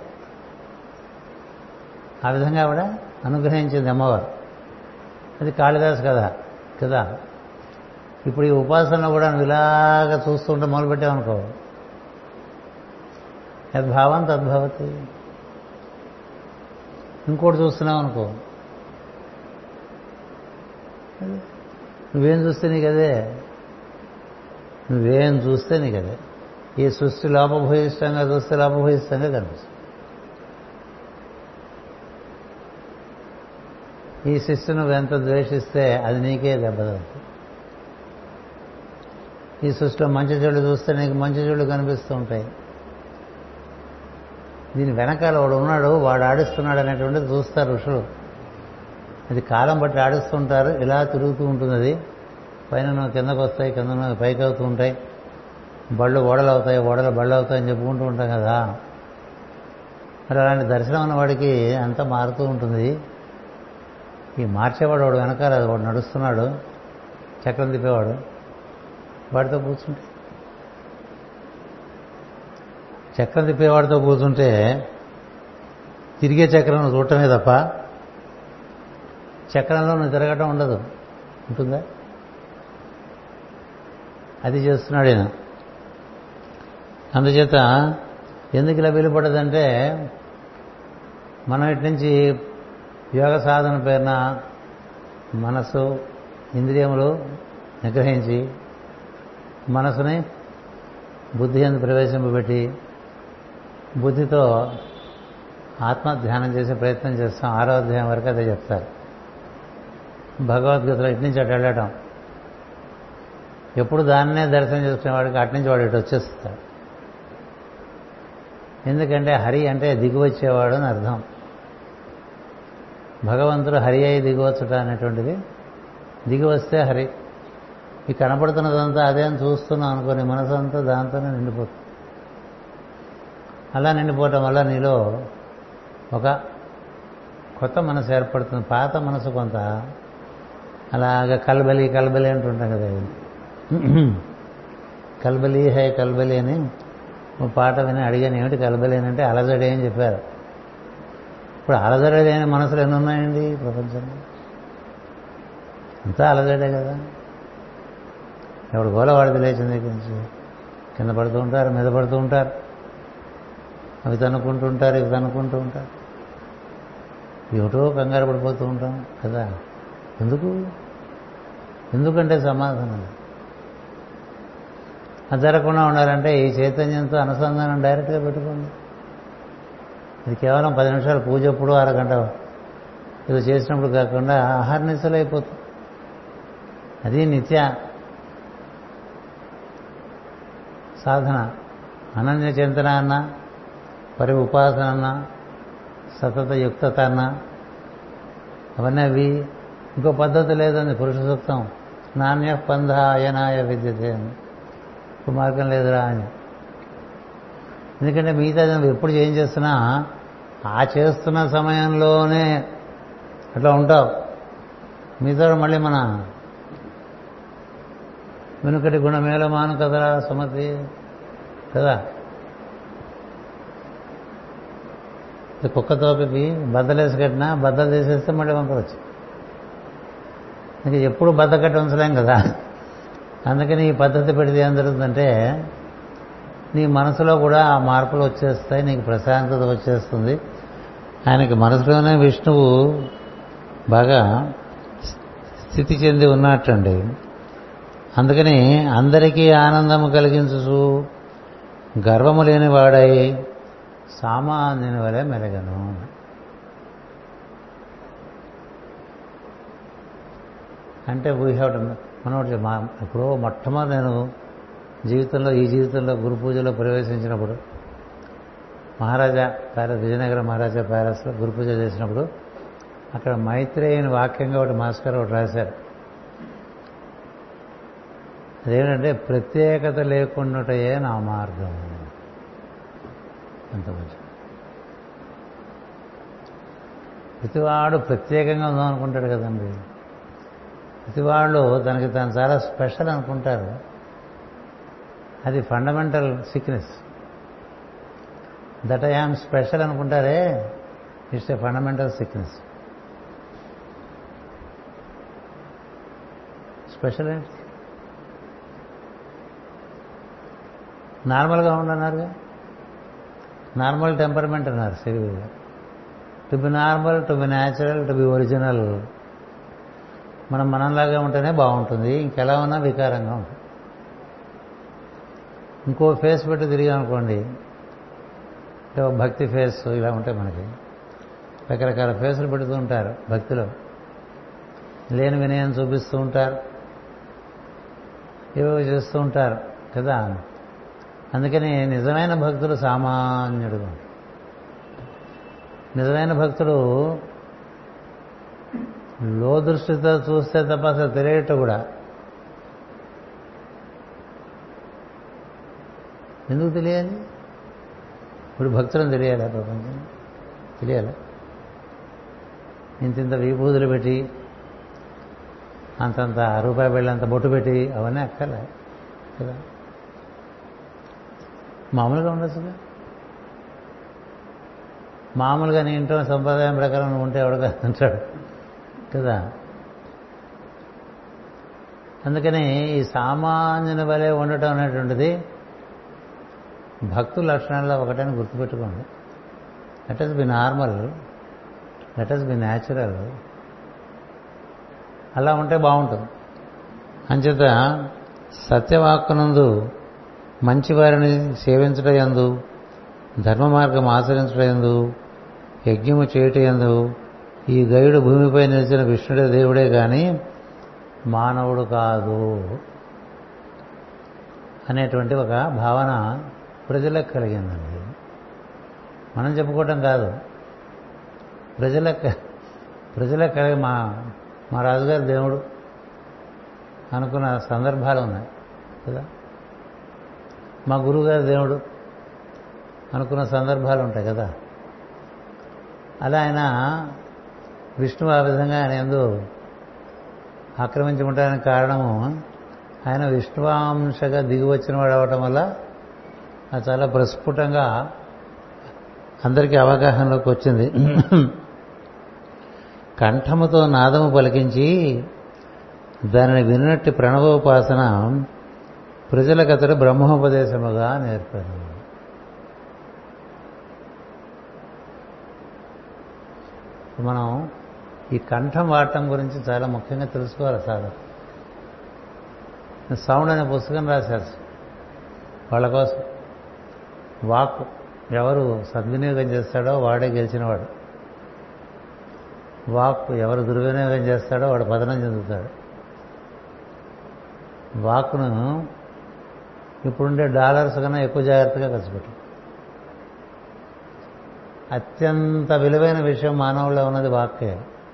ఆ విధంగా ఆవిడ అనుగ్రహించింది అమ్మవారు. అది కాళిదాసు కదా కదా. ఇప్పుడు ఈ ఉపాసన కూడా నువ్వు ఇలాగా చూస్తుంటే మొదలుపెట్టామనుకో, యద్భావం తద్భవతి. ఇంకోటి చూస్తున్నావు అనుకో, నువ్వేం చూస్తే నీకు అదే, నువ్వేం చూస్తే నీకు అదే. ఈ సృష్టి లోపభూయిష్టంగా చూస్తే లోపభూయిష్టంగా కనిపిస్తుంది. ఈ సృష్టి నువ్వెంత ద్వేషిస్తే అది నీకే దెబ్బతలుతుంది. ఈ సృష్టిలో మంచి చెడు చూస్తే నీకు మంచి చెడు కనిపిస్తూ ఉంటాయి. దీని వెనకాల వాడు ఉన్నాడు, వాడు ఆడిస్తున్నాడు అనేటువంటిది చూస్తారు ఋషులు. అది కాలం బట్టి ఆడిస్తుంటారు. ఇలా తిరుగుతూ ఉంటుంది. అది పైన కిందకు వస్తాయి, కింద పైకి అవుతూ ఉంటాయి. బళ్ళు ఓడలు అవుతాయి, ఓడలు బళ్ళు అవుతాయని చెప్పుకుంటూ ఉంటాం కదా. మరి అలాంటి దర్శనం ఉన్నవాడికి అంతా మారుతూ ఉంటుంది. ఈ మార్చేవాడు వాడు వెనకాల వాడు నడుస్తున్నాడు, చక్రం తిప్పేవాడు, వాడితో కూర్చుంటే చక్రం తిప్పేవాడితో కూర్చుంటే తిరిగే చక్రం చూడటమే తప్ప చక్రంలో నువ్వు తిరగటం ఉండదు. ఉంటుందా? అది చేస్తున్నాడు ఈయన. అందుచేత ఎందుకు ఇలా వీలుపడదంటే మనం ఇటు నుంచి యోగ సాధన పేరున మనసు ఇంద్రియములు నిగ్రహించి మనసుని బుద్ధి అందు ప్రవేశింపబెట్టి బుద్ధితో ఆత్మధ్యానం చేసే ప్రయత్నం చేస్తాం. ఆరో అధ్యాయం వరకు అదే చెప్తారు భగవద్గీతలో. ఇటు నుంచి అటు వెళ్ళటం, ఎప్పుడు దాన్నే దర్శనం చేసుకునేవాడికి అటు నుంచి వాడు ఇటు వచ్చేస్తాడు. ఎందుకంటే హరి అంటే దిగివచ్చేవాడు అని అర్థం. భగవంతుడు హరి అయి దిగివచ్చుట అనేటువంటిది, దిగి వస్తే హరి. ఈ కనపడుతున్నదంతా అదే అని చూస్తున్నాం అనుకోని మనసు అంతా దాంతోనే నిండిపోతుంది. అలా నిండిపోవటం వల్ల నీలో ఒక కొత్త మనసు ఏర్పడుతుంది. పాత మనసు కొంత అలాగా కల్బలి కల్బలి అంటుంటాం కదా. కల్బలి హై కల్బలి అని ఓ పాట విని అడిగాను, ఏమిటి కల్బలి అని అంటే అలజడి అని చెప్పారు. ఇప్పుడు అలజడి లేని మనసులు ఎన్ని ఉన్నాయండి ప్రపంచంలో? అంతా అలజడే కదా. ఎవడు గోల వాడిది లేచిన దగ్గర నుంచి కింద పడుతూ ఉంటారు, మీద పడుతూ ఉంటారు, అవి తనుకుంటూ ఉంటారు, ఇవి తనుకుంటూ ఉంటారు. ఏమిటో కంగారు పడిపోతూ ఉంటాం కదా. ఎందుకు? ఎందుకంటే సమాధానం అది జరగకుండా ఉండాలంటే ఈ చైతన్యంతో అనుసంధానం డైరెక్ట్గా పెట్టుకోండి. ఇది కేవలం పది నిమిషాలు పూజ ఎప్పుడు అరగంట ఇది చేసినప్పుడు కాకుండా ఆహార్నిశలు అయిపోతుంది. అది నిత్య సాధన. అనన్య చింతన అన్న, పరి ఉపాసన అన్న, సతత యుక్తత అన్న, అవన్నీ అవి. ఇంకో పద్ధతి లేదండి పురుష సూక్తం. నాణ్య పంధ అయనాయ విద్యతే అని, ఇంకో మార్గం లేదురా అని. ఎందుకంటే మిగతా నువ్వు ఎప్పుడు ఏం చేస్తున్నా ఆ చేస్తున్న సమయంలోనే అట్లా ఉంటావు. మిగతా మళ్ళీ మన వెనుకటి గుణమేళమాను కదరా సుమతి కదా. కుక్క తోకకి బద్దలేసి కట్టినా బద్దలు తీసేస్తే మళ్ళీ వంకవచ్చు. ఇంకా ఎప్పుడు బద్ద కట్టి ఉంచలేం కదా. అందుకని ఈ పద్ధతి పెడితే ఏం జరుగుతుందంటే నీ మనసులో కూడా ఆ మార్పులు వచ్చేస్తాయి, నీకు ప్రశాంతత వచ్చేస్తుంది. ఆయనకి మనసులోనే విష్ణువు బాగా స్థితి చెంది ఉన్నట్టండి. అందుకని అందరికీ ఆనందము కలిగించు గర్వము లేనివాడై సామాన్యుని వలె మెలగను. అంటే వీ హ్యావ్ టు మనం ఎప్పుడో మొట్టమొదటి నేను జీవితంలో ఈ జీవితంలో గురు పూజలో ప్రవేశించినప్పుడు మహారాజా ప్యాలెస్, విజయనగరం మహారాజా ప్యాలెస్లో గురు పూజ చేసినప్పుడు అక్కడ మైత్రేయుని వాక్యంగా ఒకటి మాస్టర్ ఒకటి రాశారు. అదేంటంటే ప్రత్యేకత లేకుండాటయే నా మార్గం. అంత మంచి ప్రతివాడు ప్రత్యేకంగా ఉందాం అనుకుంటాడు కదండి. ప్రతివాళ్ళు తనకి తను చాలా స్పెషల్ అనుకుంటారు. అది fundamental sickness. That I am special అనుకుంటారే, it's a fundamental sickness. Special ఏంటి? నార్మల్గా ఉండన్నారుగా, నార్మల్ టెంపర్మెంట్ అన్నారు సిరివిగా. To be normal, to be natural, to be original. మనం మనంలాగా ఉంటేనే బాగుంటుంది, ఇంకెలా ఉన్నా వికారంగా ఉంటుంది. ఇంకో ఫేస్ పెట్టి తిరిగామనుకోండి, భక్తి ఫేస్ ఇలా ఉంటాయి. మనకి రకరకాల ఫేసులు పెడుతూ ఉంటారు భక్తిలో. లేని వినయం చూపిస్తూ ఉంటారు, ఏవో చేస్తూ ఉంటారు కదా. అందుకని నిజమైన భక్తులు సామాన్యుడుగా, నిజమైన భక్తుడు లో దృష్టితో చూస్తే తప్ప అసలు తెలియట కూడా. ఎందుకు తెలియాలి? ఇప్పుడు భక్తులను తెలియాలా? ప్రపంచం తెలియాలా? ఇంతింత విభూతులు పెట్టి, అంతంత రూపాయి బిళ్ళంత బొట్టు పెట్టి అవన్నీ అక్కర్లే కదా. మామూలుగా ఉండొచ్చుగా. మామూలుగా నీ ఇంట్లో సంప్రదాయం ప్రకారం నువ్వు ఉంటే ఎవడగా అంటాడు కదా. అందుకని ఈ సామాన్యుని వలె ఉండటం అనేటువంటిది భక్తుల లక్షణాల్లో ఒకటని గుర్తుపెట్టుకోండి. Let us be normal, let us be natural. అలా ఉంటే బాగుంటుంది. అంచేత సత్యవాక్కునందు మంచివారిని సేవించటయందు, ధర్మ మార్గం ఆచరించటయందు, యజ్ఞము చేయటయందు ఈ గయుడు భూమిపై నిలిచిన విష్ణుడే దేవుడే కానీ మానవుడు కాదు అనేటువంటి ఒక భావన ప్రజలకు కలిగిందండి. మనం చెప్పుకోవటం కాదు, ప్రజలకు ప్రజలకు కలిగి మా మా రాజుగారి దేవుడు అనుకున్న సందర్భాలు ఉన్నాయి కదా. మా గురువుగారి దేవుడు అనుకున్న సందర్భాలు ఉంటాయి కదా. అలా ఆయన విష్ణువు ఆ విధంగా ఆయన యందు ఆక్రమించుకుంటానికి కారణము ఆయన విష్ణువాంశగా దిగి వచ్చిన వాడు అవటం వల్ల అది చాలా ప్రస్ఫుటంగా అందరికీ అవగాహనలోకి వచ్చింది. కంఠముతో నాదము పలికించి దానిని విన్నట్టి ప్రణవోపాసన ప్రజలకు అతడు బ్రహ్మోపదేశముగా నేర్పారు. మనం ఈ కంఠం వాడటం గురించి చాలా ముఖ్యంగా తెలుసుకోవాలి. సార్ సౌండ్ అనే పుస్తకం రాశారు వాళ్ళ కోసం. వాక్ ఎవరు సద్వినియోగం చేస్తాడో వాడే గెలిచినవాడు, వాక్ ఎవరు దుర్వినియోగం చేస్తాడో వాడు పతనం చెందుతాడు. వాక్ను ఇప్పుడుండే డాలర్స్ కన్నా ఎక్కువ జాగ్రత్తగా ఖర్చు పెట్టు. అత్యంత విలువైన విషయం మానవుల్లో ఉన్నది వాక్కే.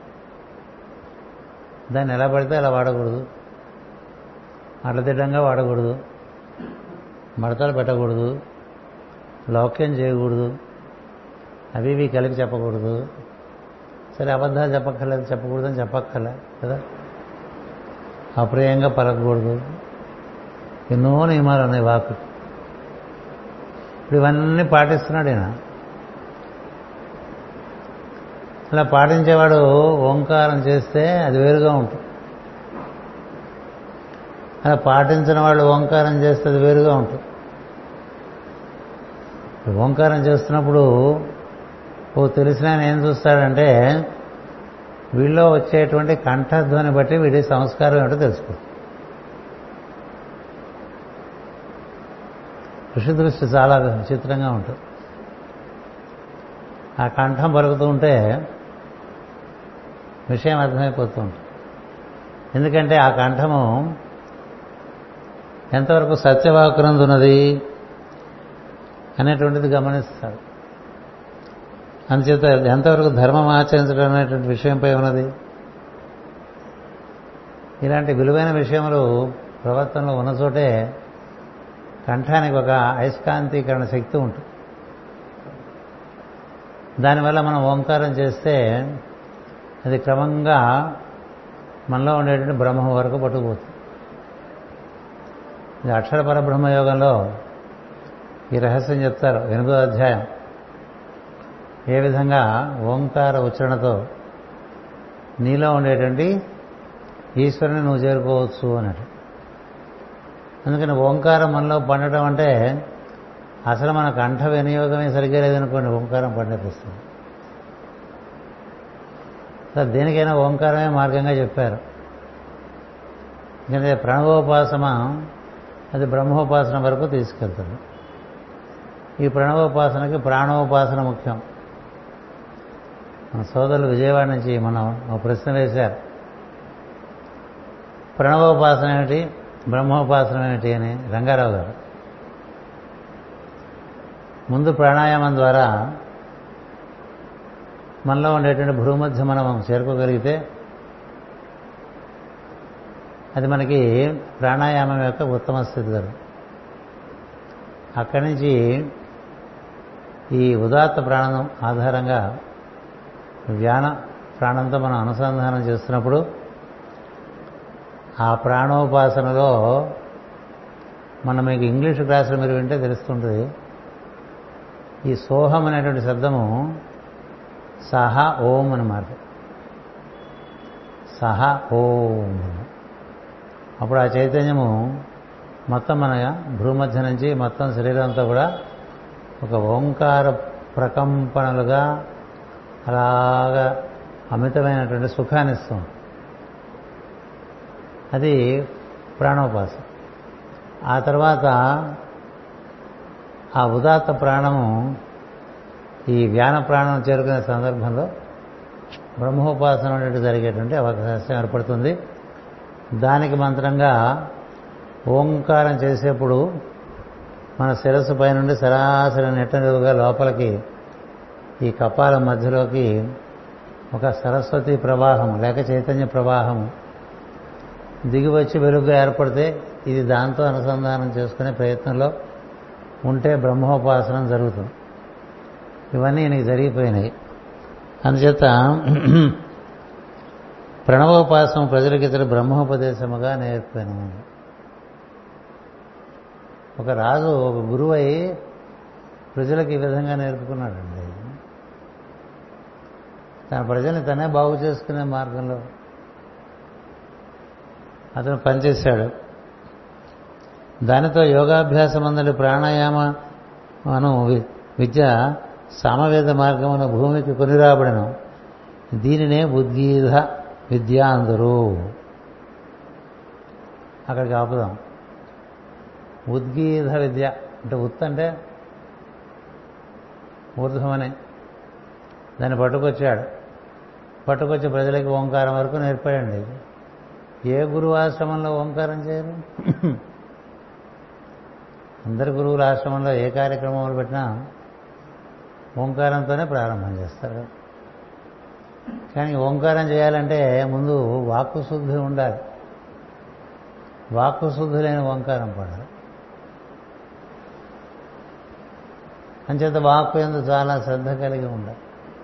దాన్ని ఎలా పడితే అలా వాడకూడదు, అడ్డదిడ్డంగా వాడకూడదు, మడతలు పెట్టకూడదు, లౌక్యం చేయకూడదు, అవి ఇవి కలిపి చెప్పకూడదు. సరే అబద్ధాలు చెప్పక్కర్లేదు, చెప్పకూడదని చెప్పక్కర్లే కదా. అప్రియంగా పలకకూడదు. ఎన్నో నియమాలు ఉన్నాయి వాక్కు. ఇప్పుడు ఇవన్నీ పాటిస్తున్నాడు ఈయన. అలా పాటించేవాడు ఓంకారం చేస్తే అది వేరుగా ఉంటుంది. అలా పాటించిన వాళ్ళు ఓంకారం చేస్తే అది వేరుగా ఉంటుంది. ఓంకారం చేస్తున్నప్పుడు ఓ తెలిసిన ఆయన ఏం చూస్తాడంటే వీళ్ళో వచ్చేటువంటి కంఠధ్వని బట్టి వీడి సంస్కారం ఏమిటో తెలుసుకుంటాడు. ఋషి దృష్టి చాలా విచిత్రంగా ఉంటుంది. ఆ కంఠం పలుకుతూ ఉంటే విషయం అర్థమైపోతూ ఉంటుంది. ఎందుకంటే ఆ కంఠము ఎంతవరకు సత్యవాకునందున్నది అనేటువంటిది గమనిస్తాడు. అందుచేత ఎంతవరకు ధర్మం ఆచరించడం అనేటువంటి విషయంపై ఉన్నది. ఇలాంటి విలువైన విషయములు ప్రవర్తనలో ఉన్న చోటే కంఠానికి ఒక అయస్కాంతీకరణ శక్తి ఉంటుంది. దానివల్ల మనం ఓంకారం చేస్తే అది క్రమంగా మనలో ఉండేటువంటి బ్రహ్మం వరకు పట్టుకుపోతుంది. ఇది అక్షర పరబ్రహ్మయోగంలో ఈ రహస్యం చెప్తారు. ఎనిమిదో అధ్యాయం ఏ విధంగా ఓంకార ఉచ్చారణతో నీలో ఉండేటువంటి ఈశ్వరుని నువ్వు చేరుకోవచ్చు అన్నట్టు. అందుకని ఓంకారం మనలో పండటం అంటే అసలు మన కంఠ వినియోగమే సరిగ్గా లేదనుకోండి, ఓంకారం పండేపిస్తుంది. సార్ దేనికైనా ఓంకారమే మార్గంగా చెప్పారు. ఎందుకంటే ప్రణవోపాసన అది బ్రహ్మోపాసన వరకు తీసుకెళ్తుంది. ఈ ప్రణవోపాసనకి ప్రాణోపాసన ముఖ్యం. మన సోదరులు విజయవాడ నుంచి మనం ఒక ప్రశ్న వేశారు, ప్రణవోపాసన ఏమిటి, బ్రహ్మోపాసన ఏమిటి అని. రంగారావు గారు ముందు ప్రాణాయామం ద్వారా మనలో ఉండేటువంటి భ్రూమధ్య మనం చేరుకోగలిగితే అది మనకి ప్రాణాయామం యొక్క ఉత్తమ స్థితి కదా. అక్కడి నుంచి ఈ ఉదాత్త ప్రాణం ఆధారంగా వ్యాన ప్రాణంతో మనం అనుసంధానం చేస్తున్నప్పుడు ఆ ప్రాణోపాసనలో మనం మీకు ఇంగ్లీష్ క్లాసులు మీరు వింటే తెలుస్తుంటుంది. ఈ సోహం అనేటువంటి శబ్దము సహ ఓం అని మారుతుంది. సహ ఓం. అప్పుడు ఆ చైతన్యము మొత్తం మన భ్రూమధ్య నుంచి మొత్తం శరీరం అంతా కూడా ఒక ఓంకార ప్రకంపనలుగా అలాగా అమితమైనటువంటి సుఖాన్ని ఇస్తుంది. అది ప్రాణోపాసన. ఆ తర్వాత ఆ ఉదాత్త ప్రాణము ఈ వ్యాన ప్రాణం చేరుకునే సందర్భంలో బ్రహ్మోపాసన అనేది జరిగేటువంటి అవకాశం ఏర్పడుతుంది. దానికి మంత్రంగా ఓంకారం చేసేప్పుడు మన శిరస్సు పై నుండి సరాసరి నెట్టనిలుగా లోపలికి ఈ కపాల మధ్యలోకి ఒక సరస్వతి ప్రవాహం లేక చైతన్య ప్రవాహం దిగివచ్చి వెలుగుగా ఏర్పడితే ఇది దాంతో అనుసంధానం చేసుకునే ప్రయత్నంలో ఉంటే బ్రహ్మోపాసన జరుగుతుంది. ఇవన్నీ నీకు జరిగిపోయినాయి. అందుచేత ప్రణవోపాసన ప్రజలకు ఇతర బ్రహ్మోపదేశముగా నేర్పాను. ఒక రాజు ఒక గురువు అయి ప్రజలకు ఈ విధంగా నేర్పుకున్నాడండి. తన ప్రజల్ని తనే బాగు చేసుకునే మార్గంలో అతను పనిచేశాడు. దానితో యోగాభ్యాసం అందరి ప్రాణాయామ అను విద్య సామవేద మార్గమున భూమికి కొనిరాబడను. దీనినే ఉద్గీత విద్య అందరూ. అక్కడికి ఆపుదాం. ఉద్గీత విద్య అంటే ఉత్ అంటే ఊర్ధ్వమని దాన్ని పట్టుకొచ్చాడు. పట్టుకొచ్చి ప్రజలకి ఓంకారం వరకు నేర్పాడండి. ఏ గురువు ఆశ్రమంలో ఓంకారం చేయరు? అందరి గురువుల ఆశ్రమంలో ఏ కార్యక్రమాలు పెట్టినా ఓంకారంతోనే ప్రారంభం చేస్తారు. కానీ ఓంకారం చేయాలంటే ముందు వాక్కు శుద్ధి ఉండాలి. వాక్కు శుద్ధి లేని ఓంకారం పడాలి. అంచేత వాక్కు యందు చాలా శ్రద్ధ కలిగి ఉండాలి.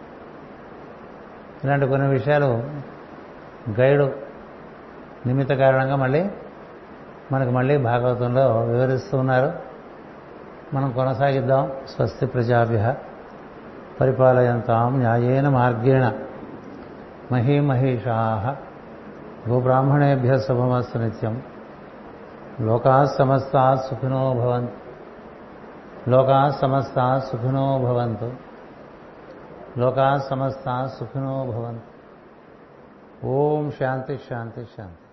ఇలాంటి కొన్ని విషయాలు గైడు నిమిత్త కారణంగా మళ్ళీ మనకు మళ్ళీ భాగవతంలో వివరిస్తూ ఉన్నారు. మనం కొనసాగిద్దాం. స్వస్తి ప్రజాభ్యః పరిపాలయంతాం న్యాయేన మార్గేణ మహీమహీషాః గోబ్రాహ్మణేభ్యः శుభమస్తు నిత్యం. లోకాః సమస్తాః సుఖినో భవంతు. లోకాః సమస్తాః సుఖినో భవంతు. లోకా సమస్తా సుఖినో భవంతు. ఓం శాంతి శాంతి శాంతి.